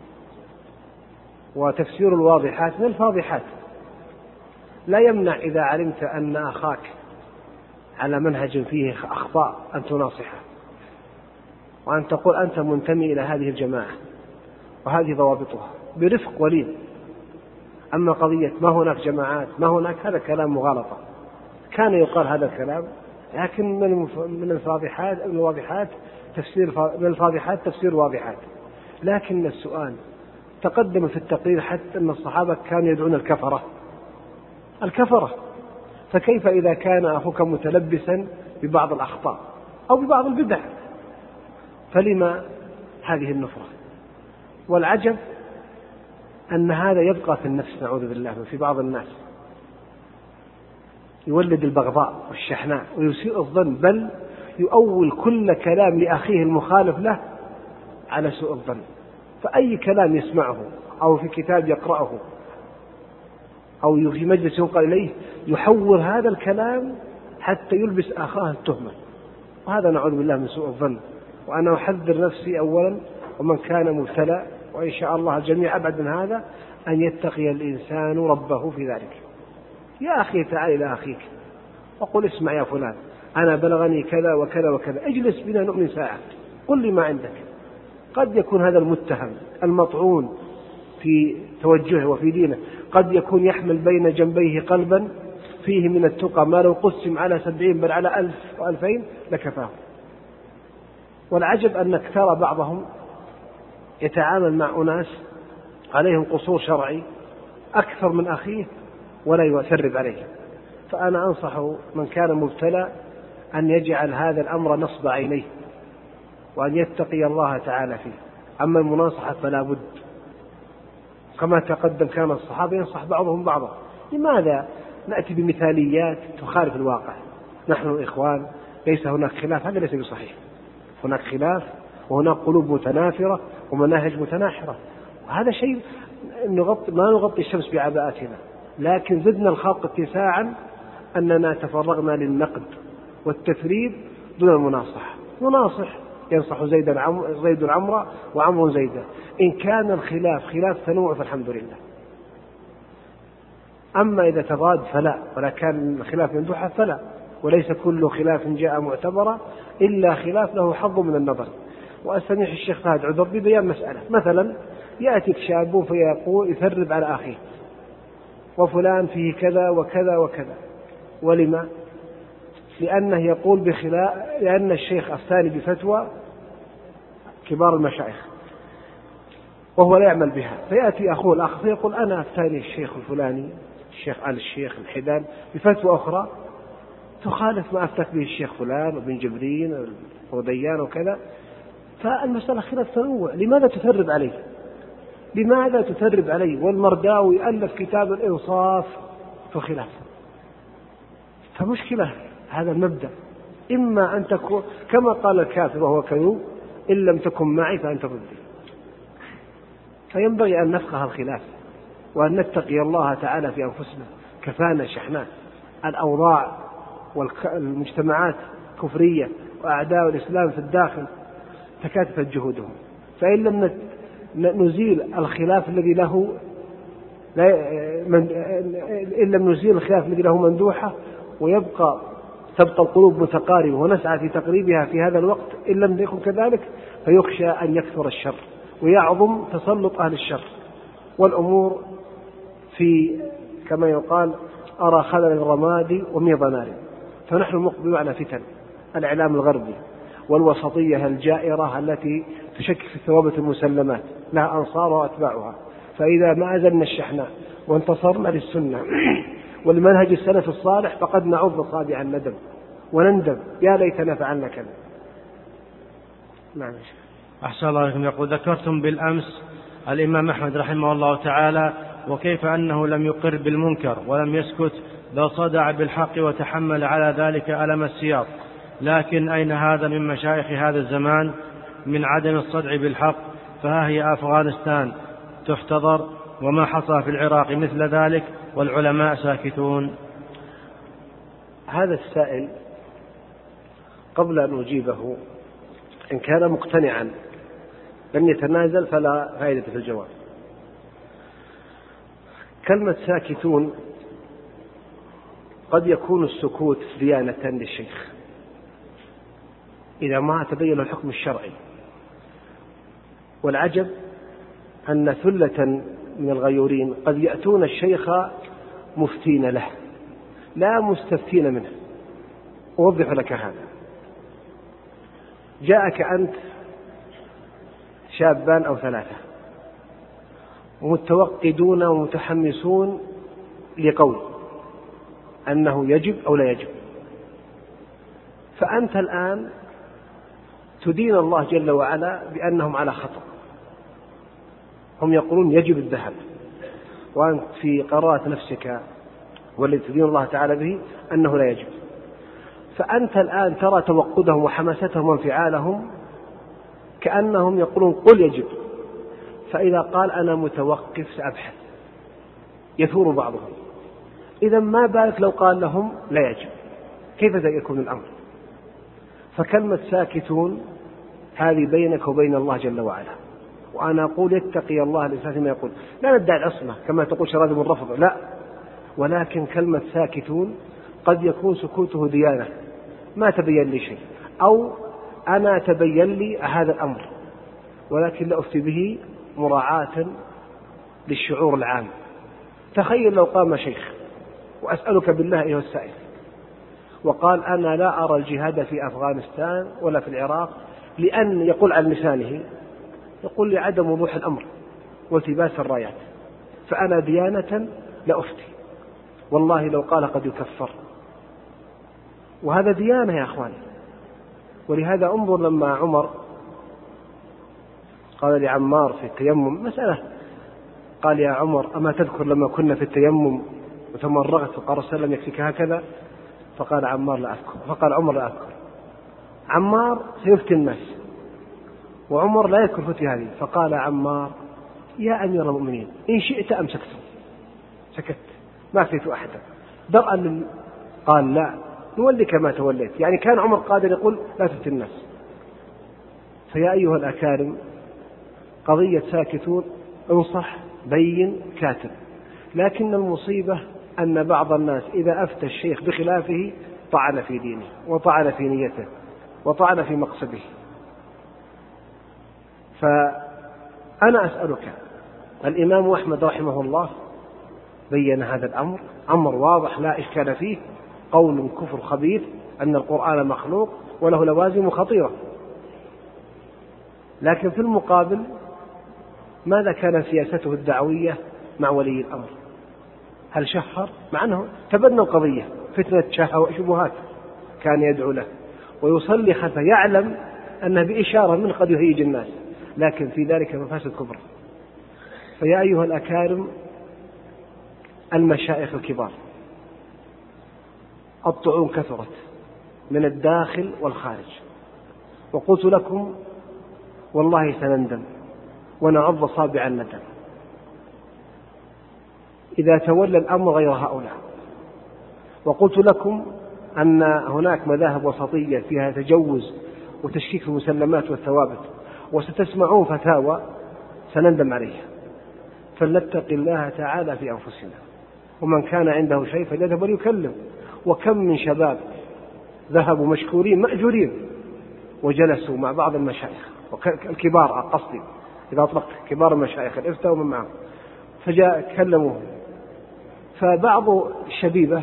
وتفسير الواضحات من الفاضحات. لا يمنع إذا علمت أن أخاك على منهج فيه أخطاء أن تناصحه، وأن تقول أنت منتمي إلى هذه الجماعة وهذه ضوابطها برفق ولين. أما قضية ما هناك جماعات ما هناك، هذا كلام مغالطة. كان يقال هذا الكلام، لكن من الفاضحات من الواضحات تفسير من الفاضحات تفسير واضحات. لكن السؤال تقدم في التقرير حتى أن الصحابة كانوا يدعون الكفرة الكفرة فكيف إذا كان أخوك متلبسا ببعض الأخطاء أو ببعض البدع؟ فلما هذه النفرة؟ والعجب أن هذا يبقى في النفس، نعوذ بالله، في بعض الناس يولد البغضاء والشحناء ويسيء الظن، بل يؤول كل كلام لأخيه المخالف له على سوء الظن. فأي كلام يسمعه أو في كتاب يقرأه أو في مجلس ينقل إليه يحول هذا الكلام حتى يلبس أخاه التهمة، وهذا نعوذ بالله من سوء الظن. وأنا أحذر نفسي أولا ومن كان مبتلى، وإن شاء الله الجميع أبعد من هذا، أن يتقي الإنسان ربه في ذلك. يا أخي تعال إلى أخيك وقل اسمع يا فلان أنا بلغني كذا وكذا وكذا، اجلس بنا نؤمن ساعة، قل لي ما عندك. قد يكون هذا المتهم المطعون في توجهه وفي دينه قد يكون يحمل بين جنبيه قلبا فيه من التقى ما لو قسم على سبعين بل على ألف وألفين لكفاه. والعجب أنك ترى بعضهم يتعامل مع أناس عليهم قصور شرعي أكثر من أخيه ولا يسرب عليه. فأنا أنصح من كان مبتلى أن يجعل هذا الأمر نصب عينيه وأن يتقي الله تعالى فيه. أما المناصحة فلا بد، كما تقدم كان الصحابة ينصح بعضهم بعضا. لماذا نأتي بمثاليات تخالف الواقع؟ نحن إخوان، ليس هناك خلاف، هذا ليس بصحيح. هناك خلاف وهناك قلوب متنافرة ومناهج متناحرة، وهذا شيء نغطي ما نغطي الشمس بعباءتنا، لكن زدنا الخلق اتساعا أننا تفرغنا للنقد والتفريد دون المناصحة. مناصح ينصح زيد زيد عمرو وعمر زيدا، إن كان الخلاف خلاف تنوع فالحمد لله. أما إذا تضاد فلا، ولا كان الخلاف مندوحا فلا. وليس كل خلاف جاء معتبرا إلا خلاف له حظ من النظر. وأستميح الشيخ فهد عذر ببيان مسألة، مثلا يأتي شاب فيقول يثرب على أخيه وفلان فيه كذا وكذا وكذا، ولما؟ لأنه يقول بخلاف، لأن الشيخ أفتاني بفتوى كبار المشايخ وهو لا يعمل بها، فيأتي أخوه الأخ فيقول أنا أفتاني الشيخ الفلاني الشيخ آل الشيخ الحدان بفتوى أخرى تخالف ما أفتك به الشيخ فلان وابن جبرين وديان وكذا. فالمسألة خلاف تنوع، لماذا تثرب عليه؟ لماذا تثرب عليه؟ والمرداوي ألف كتاب الإنصاف في خلاف. فمشكلة هذا المبدأ، إما أن تكون كما قال الكافر وهو كذوب إن لم تكن معي فأنت ضدي. فينبغي أن نفقه الخلاف وأن نتقي الله تعالى في أنفسنا. كفانا شحناء الأوضاع والمجتمعات كفرية وأعداء الإسلام في الداخل تكاتفت جهودهم، فإن لم نزيل الخلاف الذي له إن لم نزيل الخلاف الذي له مندوحة ويبقى تبقى القلوب متقاربة ونسعى في تقريبها في هذا الوقت، إن لم يكن كذلك فيخشى أن يكثر الشر ويعظم تسلط أهل الشر، والأمور في كما يقال أرى خلل الرماد وميض نار. فنحن مقبلون على فتن الإعلام الغربي والوسطية الجائرة التي تشكك في ثوابت المسلمات لها أنصار وأتباعها. فإذا ما أزلنا الشحناء وانتصرنا للسنة والمنهج السلف الصالح فقد نعض أصابع الندم ونندم يا ليتنا فعلنا كذا. نعم. أحسن الله عليكم. يقول ذكرتم بالأمس الإمام أحمد رحمه الله تعالى وكيف أنه لم يقر بالمنكر ولم يسكت بل صدع بالحق وتحمل على ذلك ألم السياط، لكن أين هذا من مشايخ هذا الزمان من عدم الصدع بالحق؟ فها هي أفغانستان تحتضر وما حصل في العراق مثل ذلك والعلماء ساكتون. هذا السائل قبل أن أجيبه إن كان مقتنعا لم يتنازل فلا فائدة في الجواب. كلمة ساكتون قد يكون السكوت ديانة للشيخ إذا ما تبين الحكم الشرعي، والعجب أن ثلة من الغيورين قد يأتون الشيخ مفتين له لا مستفتين منه. أوضح لك هذا. جاءك أنت شابان أو ثلاثة متوقدون ومتحمسون لقول أنه يجب أو لا يجب، فأنت الآن تدين الله جل وعلا بأنهم على خطأ. هم يقولون يجب الذهب وأنت في قرارة نفسك والذي تدين الله تعالى به أنه لا يجب. فأنت الآن ترى توقدهم وحماستهم وانفعالهم كأنهم يقولون قل يجب، فإذا قال أنا متوقف سأبحث يثور بعضهم. إذا ما بالك لو قال لهم لا يجب، كيف يكون الأمر؟ فكلمة ساكتون هذه بينك وبين الله جل وعلا. وأنا أقول يتقي الله الإنسان فيما يقول، لا ندعي العصمة كما تقول شرادم الرفض، لا، ولكن كلمة ساكتون قد يكون سكوته ديانة، ما تبين لي شيء، أو أنا تبين لي هذا الأمر ولكن لا أفتي به مراعاة للشعور العام. تخيل لو قام شيخ، وأسألك بالله أيها السائل، وقال أنا لا أرى الجهاد في أفغانستان ولا في العراق، لأن يقول عن لسانه، يقول لي عدم وضوح الأمر والتباس الرايات، فأنا ديانة لا أفتي. والله لو قال قد يكفر، وهذا ديانة يا أخواني. ولهذا انظر لما عمر قال لعمار في التيمم مسألة، قال يا عمر أما تذكر لما كنا في التيمم وتمرغت وقال رسول الله يكفيك هكذا؟ فقال عمار لا أذكر، فقال عمر لا أذكر. عمار سيفتي الناس وعمر لا يذكر فتي هذه، فقال عمار يا أمير المؤمنين إن شئت أمسكت، سكت ما فتيت أحدا درءا لل... قال لا نولك ما توليت، يعني كان عمر قادر يقول لا تفتي الناس. فيا أيها الأكارم، قضية ساكتون انصح بين كاتب، لكن المصيبة أن بعض الناس إذا أفتى الشيخ بخلافه طعن في دينه وطعن في نيته وطعن في مقصده. فأنا أسألك، الإمام أحمد رحمه الله بين هذا الأمر، أمر واضح لا إشكال فيه، قول كفر خبيث أن القرآن مخلوق وله لوازم خطيرة. لكن في المقابل ماذا كان سياسته الدعوية مع ولي الأمر؟ هل شهر؟ مع أنه تبنى القضية فتنة شبهات، كان يدعو له ويصلي خلفه، يعلم أنه بإشارة منه قد يهيج الناس، لكن في ذلك مفاسد كبرى. فيا أيها الأكارم، المشايخ الكبار الطعون كثرت من الداخل والخارج، وقلت لكم والله سنندم ونعض صابع الندم إذا تولى الأمر غير هؤلاء. وقلت لكم أن هناك مذاهب وسطية فيها تجوز وتشكيك في المسلمات والثوابت، وستسمعون فتاوى سنندم عليها. فلنتق الله تعالى في أنفسنا، ومن كان عنده شيء فليذهب وليكلم. وكم من شباب ذهبوا مشكورين مأجورين وجلسوا مع بعض المشايخ الكبار، قصدي إذا أطلقت كبار المشايخ الإفتاء ومن معهم، فجاء كلموه. فبعض الشبيبة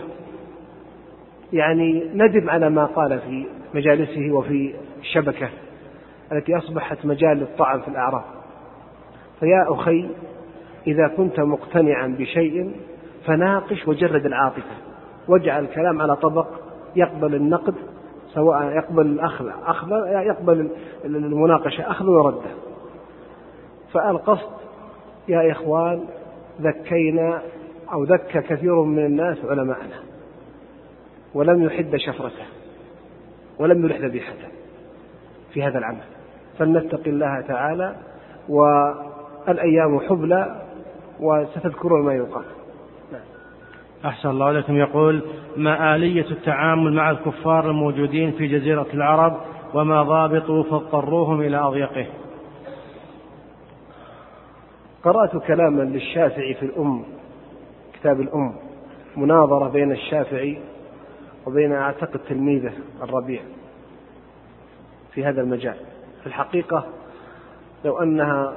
يعني ندم على ما قال في مجالسه وفي الشبكة التي أصبحت مجال للطعن في الأعراض. فيا أخي، إذا كنت مقتنعا بشيء فناقش وجرد العاطفة، واجعل الكلام على طبق يقبل النقد، سواء يقبل الأخذ أخذ يقبل المناقشة أخذ ورده. فالقصد يا إخوان، ذكينا أو ذكى كثير من الناس علماءنا ولم يحد شفرته ولم يلح ذبيحته في هذا العمل، فلنتق الله تعالى، والأيام حبلى وستذكرون ما يقال. أحسن الله عليكم. يقول: ما آلية التعامل مع الكفار الموجودين في جزيرة العرب، وما ضابطه فاضطروهم إلى أضيقه؟ قرأت كلاما للشافعي في الأم، كتاب الأم، مناظرة بين الشافعي وبين أعتقد تلميذه الربيع في هذا المجال. في الحقيقة لو أنها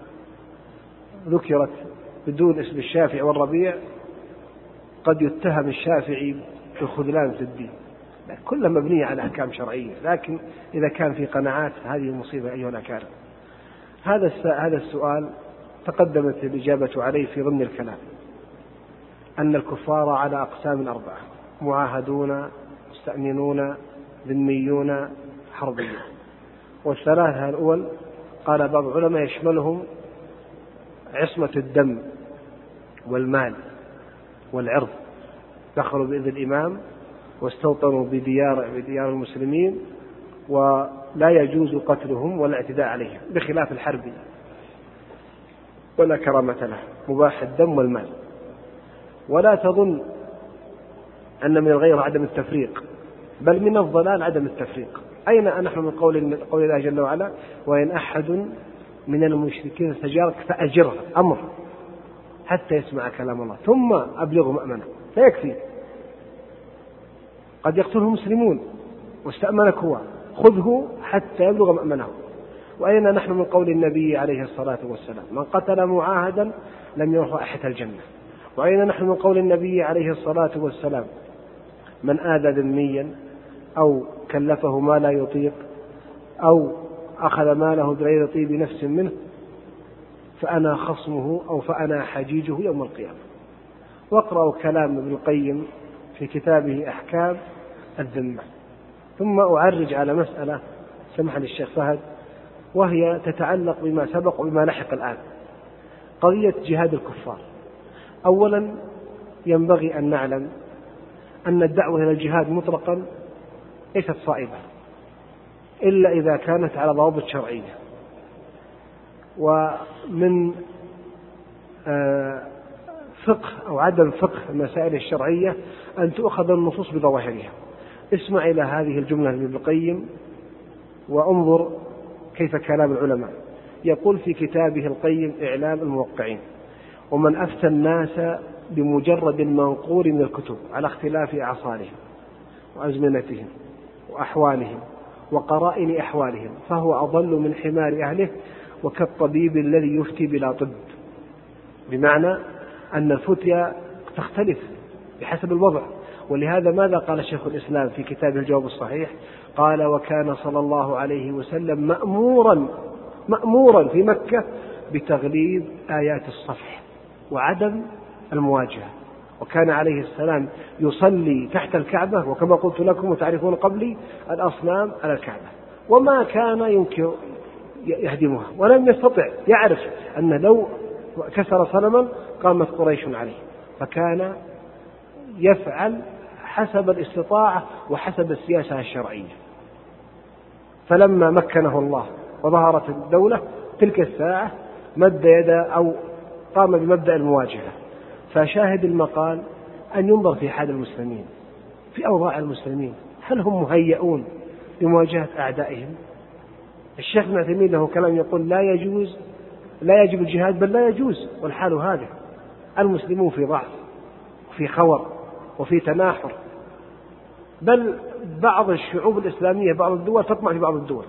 ذكرت بدون اسم الشافعي والربيع قد يتهم الشافعي بالخذلان في الدين، كلها مبنية على أحكام شرعية، لكن إذا كان في قناعات هذه مصيبة أيها الأكارم. هذا هذا السؤال تقدمت الإجابة عليه في ضمن الكلام، أن الكفار على أقسام أربعة: معاهدون، مستأمنون، ذميون، حربيون. والثلاثة الأول قال بعض العلماء يشملهم عصمة الدم والمال والعرض، دخلوا بإذن الإمام واستوطنوا بديار, بديار المسلمين، ولا يجوز قتلهم ولا اعتداء عليهم، بخلاف الحرب ولا كرامة له، مباح الدم والمال. ولا تظن أن من الغير عدم التفريق، بل من الضلال عدم التفريق. أين نحن من قول قول الله جل وعلا وإن أحد من المشركين استجارك فأجره، أمر حتى يسمع كلام الله ثم أبلغه مأمنه، فيكفي. قد يقتله مسلمون واستأمنك هو، خذه حتى يبلغ مأمنه. وأين نحن من قول النبي عليه الصلاة والسلام من قتل معاهدا لم يرى رائحة الجنة. وأين نحن من قول النبي عليه الصلاة والسلام من آذى ذميا أو كلفه ما لا يطيق أو أخذ ماله بغير طيب نفس منه فأنا خصمه أو فأنا حجيجه يوم القيامة. واقرأوا كلام ابن القيم في كتابه أحكام الذمة. ثم أعرج على مسألة سمح للشيخ فهد، وهي تتعلق بما سبق وبما لحق الآن، قضية جهاد الكفار. أولا ينبغي أن نعلم أن الدعوة إلى الجهاد مطلقا ليست صائبة إلا إذا كانت على ضوابط شرعية. ومن فقه أو عدم فقه المسائل الشرعية أن تؤخذ النصوص بظواهرها. اسمع إلى هذه الجملة لابن القيم وانظر كيف كلام العلماء. يقول في كتابه القيم إعلام الموقعين: ومن أفتى الناس بمجرد المنقول من الكتب على اختلاف أعصارهم وأزمنتهم وأحوالهم وقرائن أحوالهم فهو أضل من حمار أهله وكالطبيب الذي يفتي بلا طب. بمعنى أن الفتيا تختلف بحسب الوضع. ولهذا ماذا قال شيخ الإسلام في كتابه الجواب الصحيح؟ قال: وكان صلى الله عليه وسلم مأمورا مأمورا في مكة بتغليظ آيات الصفح وعدم المواجهة. وكان عليه السلام يصلي تحت الكعبة، وكما قلت لكم وتعرفون قبلي الأصنام على الكعبة، وما كان ينكر يهدمها، ولم يستطع. يعرف أن لو كسر صنما قامت قريش عليه، فكان يفعل حسب الاستطاعة وحسب السياسة الشرعية. فلما مكنه الله وظهرت الدولة تلك الساعة مد يد أو قام بمبدأ المواجهة. فشاهد المقال أن ينظر في حال المسلمين، في أوضاع المسلمين، هل هم مهيئون لمواجهة أعدائهم؟ الشيخ ابن عثيمين له كلام يقول لا يجوز لا يجب الجهاد، بل لا يجوز، والحال هذا. المسلمون في ضعف وفي خور وفي تناحر، بل بعض الشعوب الإسلامية بعض الدول تطمع في بعض الدول.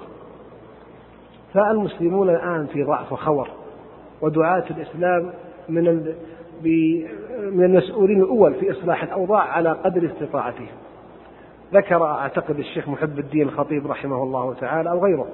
فالمسلمون الآن في ضعف وخور، ودعاة الإسلام من من المسؤولين الأول في إصلاح الأوضاع على قدر استطاعتهم. ذكر أعتقد الشيخ محب الدين الخطيب رحمه الله تعالى أو غيره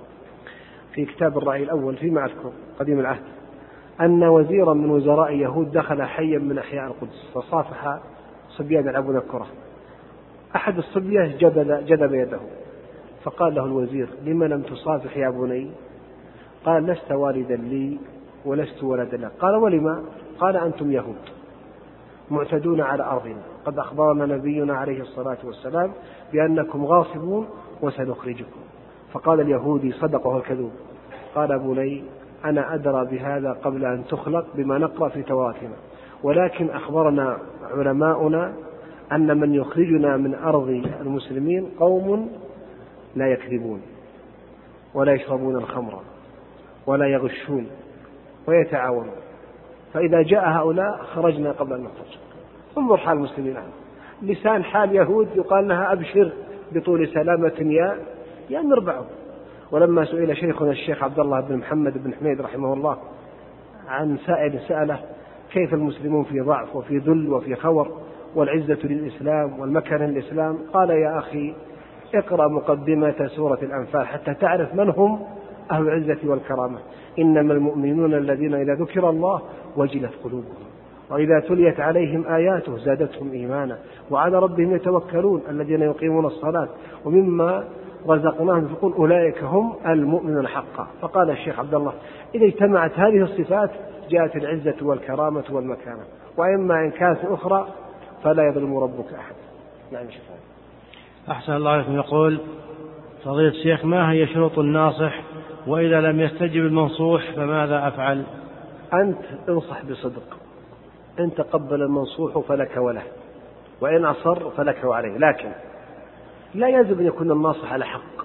في كتاب الرأي الأول فيما أذكر قديم العهد أن وزيرا من وزراء يهود دخل حيا من أحياء القدس فصافح صبيان يلعبون الكرة. أحد الصبية جذب, جذب يده، فقال له الوزير: لما لم تصافح يا بني؟ قال: لست والدا لي ولست ولدا لك. قال: ولما؟ قال: أنتم يهود معتدون على أرضنا، قد أخبرنا نبينا عليه الصلاة والسلام بأنكم غاصبون وسنخرجكم. فقال اليهودي: صدقه الكذوب. قال: بني، أنا أدرى بهذا قبل أن تخلق بما نقرأ في تواتنا، ولكن أخبرنا علماؤنا أن من يخرجنا من أرض المسلمين قوم لا يكذبون ولا يشربون الخمر ولا يغشون ويتعاونون، فإذا جاء هؤلاء خرجنا قبل أن نخرج. انظر حال المسلمين عنه. لسان حال يهود يقال لها: أبشر بطول سلامة يا يا مربعه. ولما سئل شيخنا الشيخ عبد الله بن محمد بن حميد رحمه الله عن سائل سأله: كيف المسلمون في ضعف وفي ذل وفي خور والعزة للإسلام والمكان للإسلام؟ قال: يا أخي، اقرأ مقدمة سورة الأنفال حتى تعرف من هم أهل العزة والكرامة. إنما المؤمنون الذين إذا ذكر الله وجلت قلوبهم وإذا تليت عليهم آياته زادتهم إيمانا وعلى ربهم يتوكلون الذين يقيمون الصلاة ومما رزقناهم يقول أولئك هم المؤمنون حقا. فقال الشيخ عبد الله: إذا اجتمعت هذه الصفات جاءت العزة والكرامة والمكانة، وإما إن كانت أخرى فلا يظلم ربك أحد. يعني شفاء. أحسن الله عليكم. يقول فضيلة الشيخ: ما هي شروط الناصح، وإذا لم يستجب المنصوح فماذا أفعل؟ أنت انصح بصدق، إن تقبل المنصوح فلك وله، وإن أصر فلك وعليه، لكن لا يجب أن يكون الناصح على حق.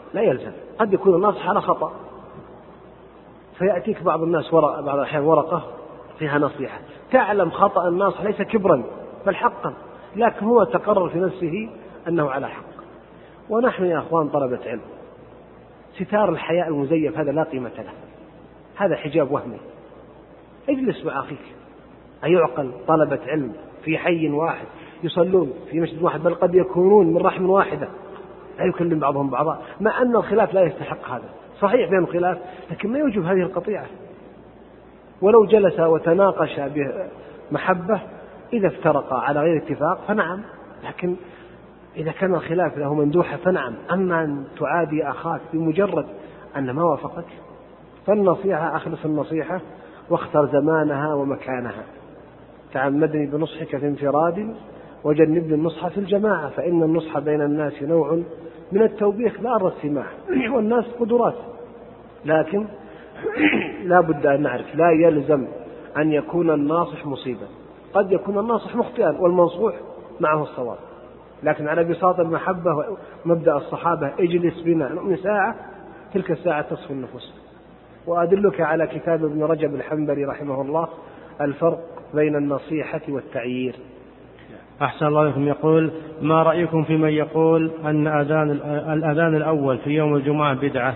لا يلزم، قد يكون الناصح على خطأ فيأتيك بعض الناس ورقة، بعض الأحيان ورقة فيها نصيحة، تعلم خطأ الناصح ليس كبرا بل حقا، لكن هو تقرر في نفسه أنه على حق. ونحن يا أخوان طلبة علم، ستار الحياء المزيف هذا لا قيمة له، هذا حجاب وهمي. اجلس مع أخيك، أيعقل طلبة علم في حي واحد يصلون في مسجد واحد، بل قد يكونون من رحم واحدة لا يكلم بعضهم بعضا، مع أن الخلاف لا يستحق هذا، صحيح بين الخلاف لكن ما يوجب هذه القطيعة. ولو جلس وتناقش بمحبة إذا افترقا على غير اتفاق فنعم، لكن إذا كان الخلاف له مندوحة فنعم. أما أن تعادي أخاك بمجرد أن ما وافقك، فالنصيحة أخلص النصيحة واختر زمانها ومكانها. تعمدني بنصحك في انفراد وجنبني النصح في الجماعة، فإن النصح بين الناس نوع من التوبيخ لا أرى السماح، والناس قدرات، لكن لا بد أن نعرف لا يلزم أن يكون الناصح مصيبا، قد يكون الناصح مخطئا والمنصوح معه الصواب، لكن على بساط المحبة ومبدأ الصحابة اجلس بنا نؤمن ساعة تلك الساعة تصفي النفوس. وأدلك على كتاب ابن رجب الحنبلي رحمه الله الفرق بين النصيحة والتعيير. أحسن الله إليكم. يقول: ما رأيكم في من يقول أن أذان الأذان الأول في يوم الجمعة بدعة؟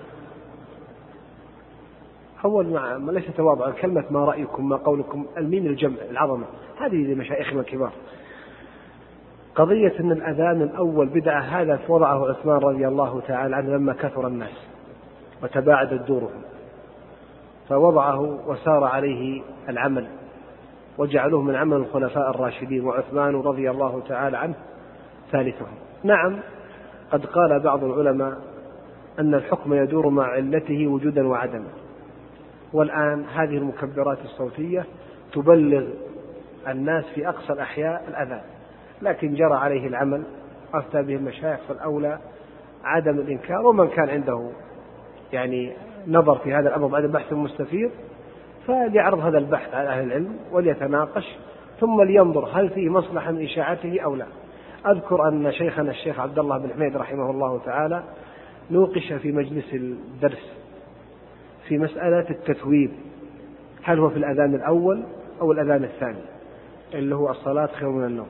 أول مع ما ليس تواضعا، كلمة ما رأيكم ما قولكم الميم الجمع العظمة، هذه لمشايخنا الكبار. قضية أن الأذان الأول بدعة هذا وضعه عثمان رضي الله تعالى عنه لما كثر الناس وتباعدت دورهم، فوضعه وسار عليه العمل وجعلوه من عمل الخلفاء الراشدين، وعثمان رضي الله تعالى عنه ثالثهم. نعم، قد قال بعض العلماء أن الحكم يدور مع علته وجودا وعدما، والآن هذه المكبرات الصوتية تبلغ الناس في أقصى الأحياء الأذان، لكن جرى عليه العمل أفتى به المشايخ، فالأولى عدم الإنكار. ومن كان عنده يعني نظر في هذا الأمر بعد بحث مستفيض فليعرض هذا البحث على أهل العلم وليتناقش، ثم لينظر هل فيه مصلحة من إشاعته أو لا. أذكر أن شيخنا الشيخ عبد الله بن حميد رحمه الله تعالى نوقش في مجلس الدرس في مسألة التثويب، هل هو في الأذان الأول أو الأذان الثاني اللي هو الصلاة خير من النوم.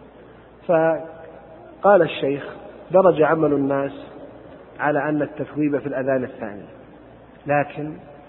فقال الشيخ: درج عمل الناس على أن التثويب في الأذان الثاني، لكن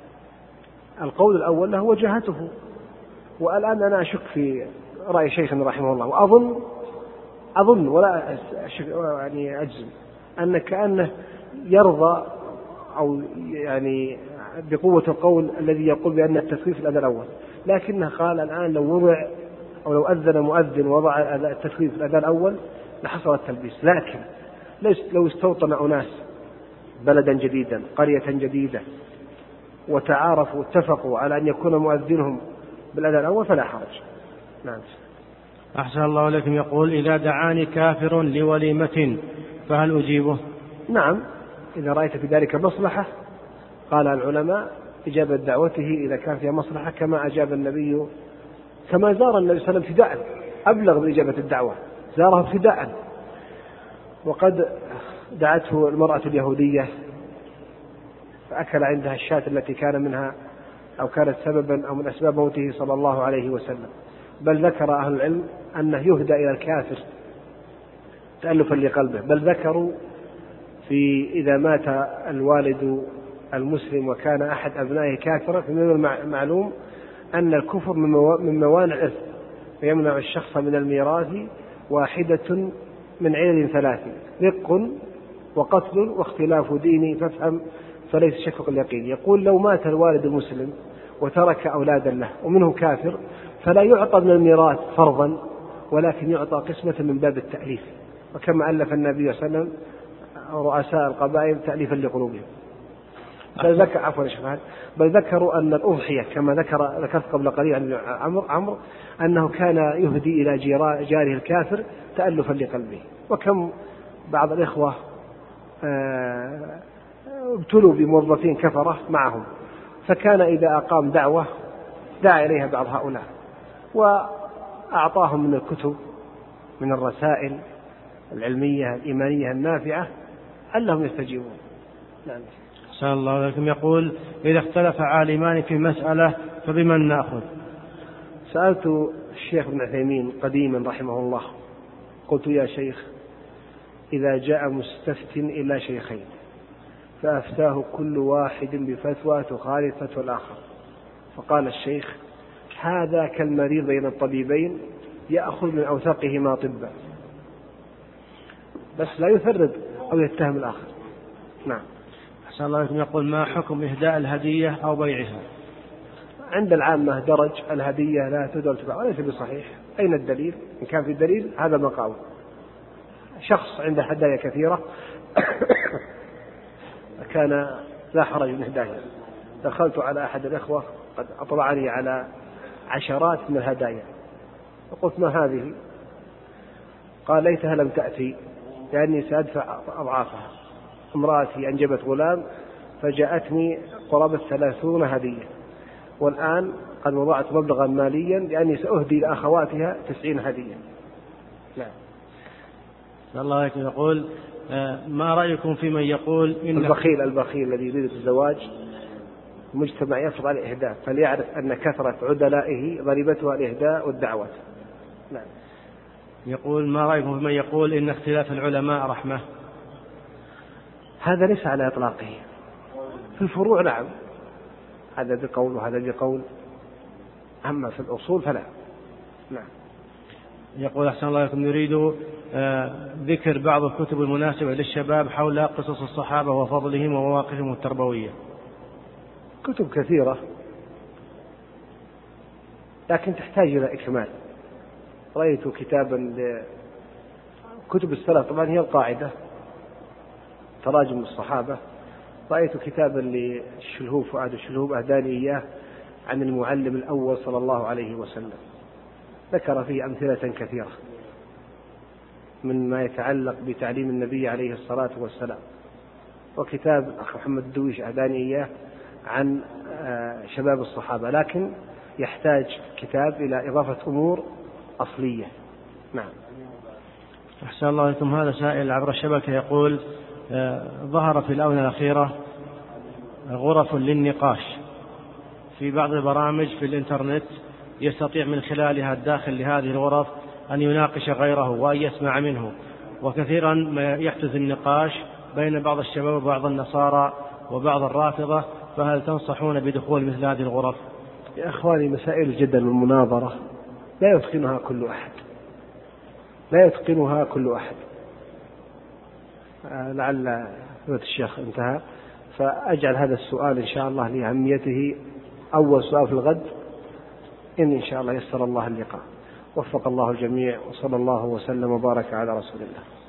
القول الأول له وجهته، والآن أنا أشك في رأي شيخنا رحمه الله، وأظن أظن ولا يعني أجزم أن كأنه يرضى أو يعني بقوة القول الذي يقول بأن التثويب في الأذان الأول، لكنه قال الآن لو وضع أو لو أذن مؤذن وضع التثويب في الأذان الأول لحصل التلبيس. لكن لو استوطن أناس بلدا جديدا قرية جديدة وتعارفوا واتفقوا على أن يكون مؤذنهم بالأذان الأول فلا حرج. نعم. أحسن الله لكم. يقول: إذا دعاني كافر لوليمة فهل أجيبه؟ نعم، إذا رأيت في ذلك مصلحة. قال العلماء: إجابة دعوته إذا كان فيها مصلحة، كما أجاب النبي، كما زار النبي صلى الله عليه وسلم ابتداء، أبلغ بإجابة الدعوة، زاره ابتداء. وقد دعته المرأة اليهودية فأكل عندها الشاة التي كان منها أو كانت سببا أو من أسباب موته صلى الله عليه وسلم، بل ذكر أهل العلم أنه يهدى إلى الكافر تألفا لقلبه، بل ذكروا في إذا مات الوالد المسلم وكان أحد أبنائه كافرا، فمن المعلوم أن الكفر من موانع الإرث ويمنع الشخص من الميراث واحدة من علل ثلاث: رق وقتل واختلاف ديني، فافهم فليس شك اليقين. يقول: لو مات الوالد المسلم وترك أولادا له ومنه كافر فلا يعطى من الميراث فرضا، ولكن يعطى قسمة من باب التأليف، وكما ألف النبي صلى الله عليه وسلم رؤساء القبائل تأليفا لقلوبهم. بل ذكر عفوا بل ذكروا أن الأضحية كما ذكر ذكرت قبل قليل عن عمرو عمرو أنه كان يهدي إلى جاره الكافر تألفا لقلبه. وكم بعض الإخوة ابتلوا بموظفين كفرة معهم، فكان إذا أقام دعوة دعا إليها بعض هؤلاء وأعطاهم من الكتب من الرسائل العلمية الإيمانية النافعة أنهم يستجيبون. نعم. أحسن الله عليكم. يقول: إذا اختلف عالمان في مسألة فبمن نأخذ؟ سألت الشيخ ابن عثيمين قديما رحمه الله، قلت: يا شيخ، إذا جاء مستفت إلى شيخين فأفتاه كل واحد بفتوى تخالف فتوى الآخر، فقال الشيخ: هذا كالمريض بين الطبيبين يأخذ من أوثقهما طبا، بس لا يفرد أو يتهم الآخر. نعم. أحسن الله عليكم. يقول: ما حكم إهداء الهدية أو بيعها؟ عند العامة درج الهدية لا تهدى وتباع، وليس بصحيح. أين الدليل؟ إن كان في دليل هذا مقام. شخص عنده هدايا كثيرة كان لا حرج من هدايا. دخلت على أحد الإخوة قد أطلعني على عشرات من الهدايا، فقلت: ما هذه؟ قال: ليتها لم تأتي لأني سأدفع أضعافها. امرأتي أنجبت غلام فجاءتني قرابة ثلاثون هدية، والآن قد وضعت مبلغا ماليا لأني سأهدي لأخواتها تسعين هدية. نعم. الله عليكم. يقول: ما رأيكم في من يقول إن البخيل البخيل الذي يريد الزواج مجتمع يفرض على الإهداء، فليعرف أن كثرة عدلائه ضريبتها الإهداء والدعوة. نعم. يقول: ما رأيكم في من يقول إن اختلاف العلماء رحمة؟ هذا ليس على إطلاقه. في الفروع نعم، هذا بقول وهذا بقول، أما في الأصول فلا. نعم. يقول: أحسن الله عليكم، نريد آه ذكر بعض الكتب المناسبة للشباب حول قصص الصحابة وفضلهم ومواقفهم التربوية. كتب كثيرة لكن تحتاج إلى إكمال. رأيت كتابا كتب السلف، طبعا هي القاعدة تراجم الصحابة. رأيت كتابا للشلهوب فؤاد الشلهوب أهداني إياه عن المعلم الأول صلى الله عليه وسلم، ذكر فيه أمثلة كثيرة من ما يتعلق بتعليم النبي عليه الصلاة والسلام. وكتاب الأخ محمد الدويش أهداني إياه عن شباب الصحابة، لكن يحتاج كتاب إلى إضافة أمور أصلية. نعم. أحسن الله عليكم. هذا سائل عبر الشبكة يقول: آه ظهر في الآونة الأخيرة غرف للنقاش في بعض البرامج في الإنترنت، يستطيع من خلالها الداخل لهذه الغرف أن يناقش غيره وأن يسمع منه، وكثيرا ما يحدث النقاش بين بعض الشباب وبعض النصارى وبعض الرافضة، فهل تنصحون بدخول مثل هذه الغرف؟ يا أخواني، مسائل الجدل والمناظرة لا يتقنها كل أحد، لا يتقنها كل أحد. آه لعل فضيلة الشيخ انتهى، فأجعل هذا السؤال إن شاء الله لأهميته أول سؤال في الغد، إن إن شاء الله يسر الله اللقاء. وفق الله الجميع، وصلى الله وسلم وبارك على رسول الله.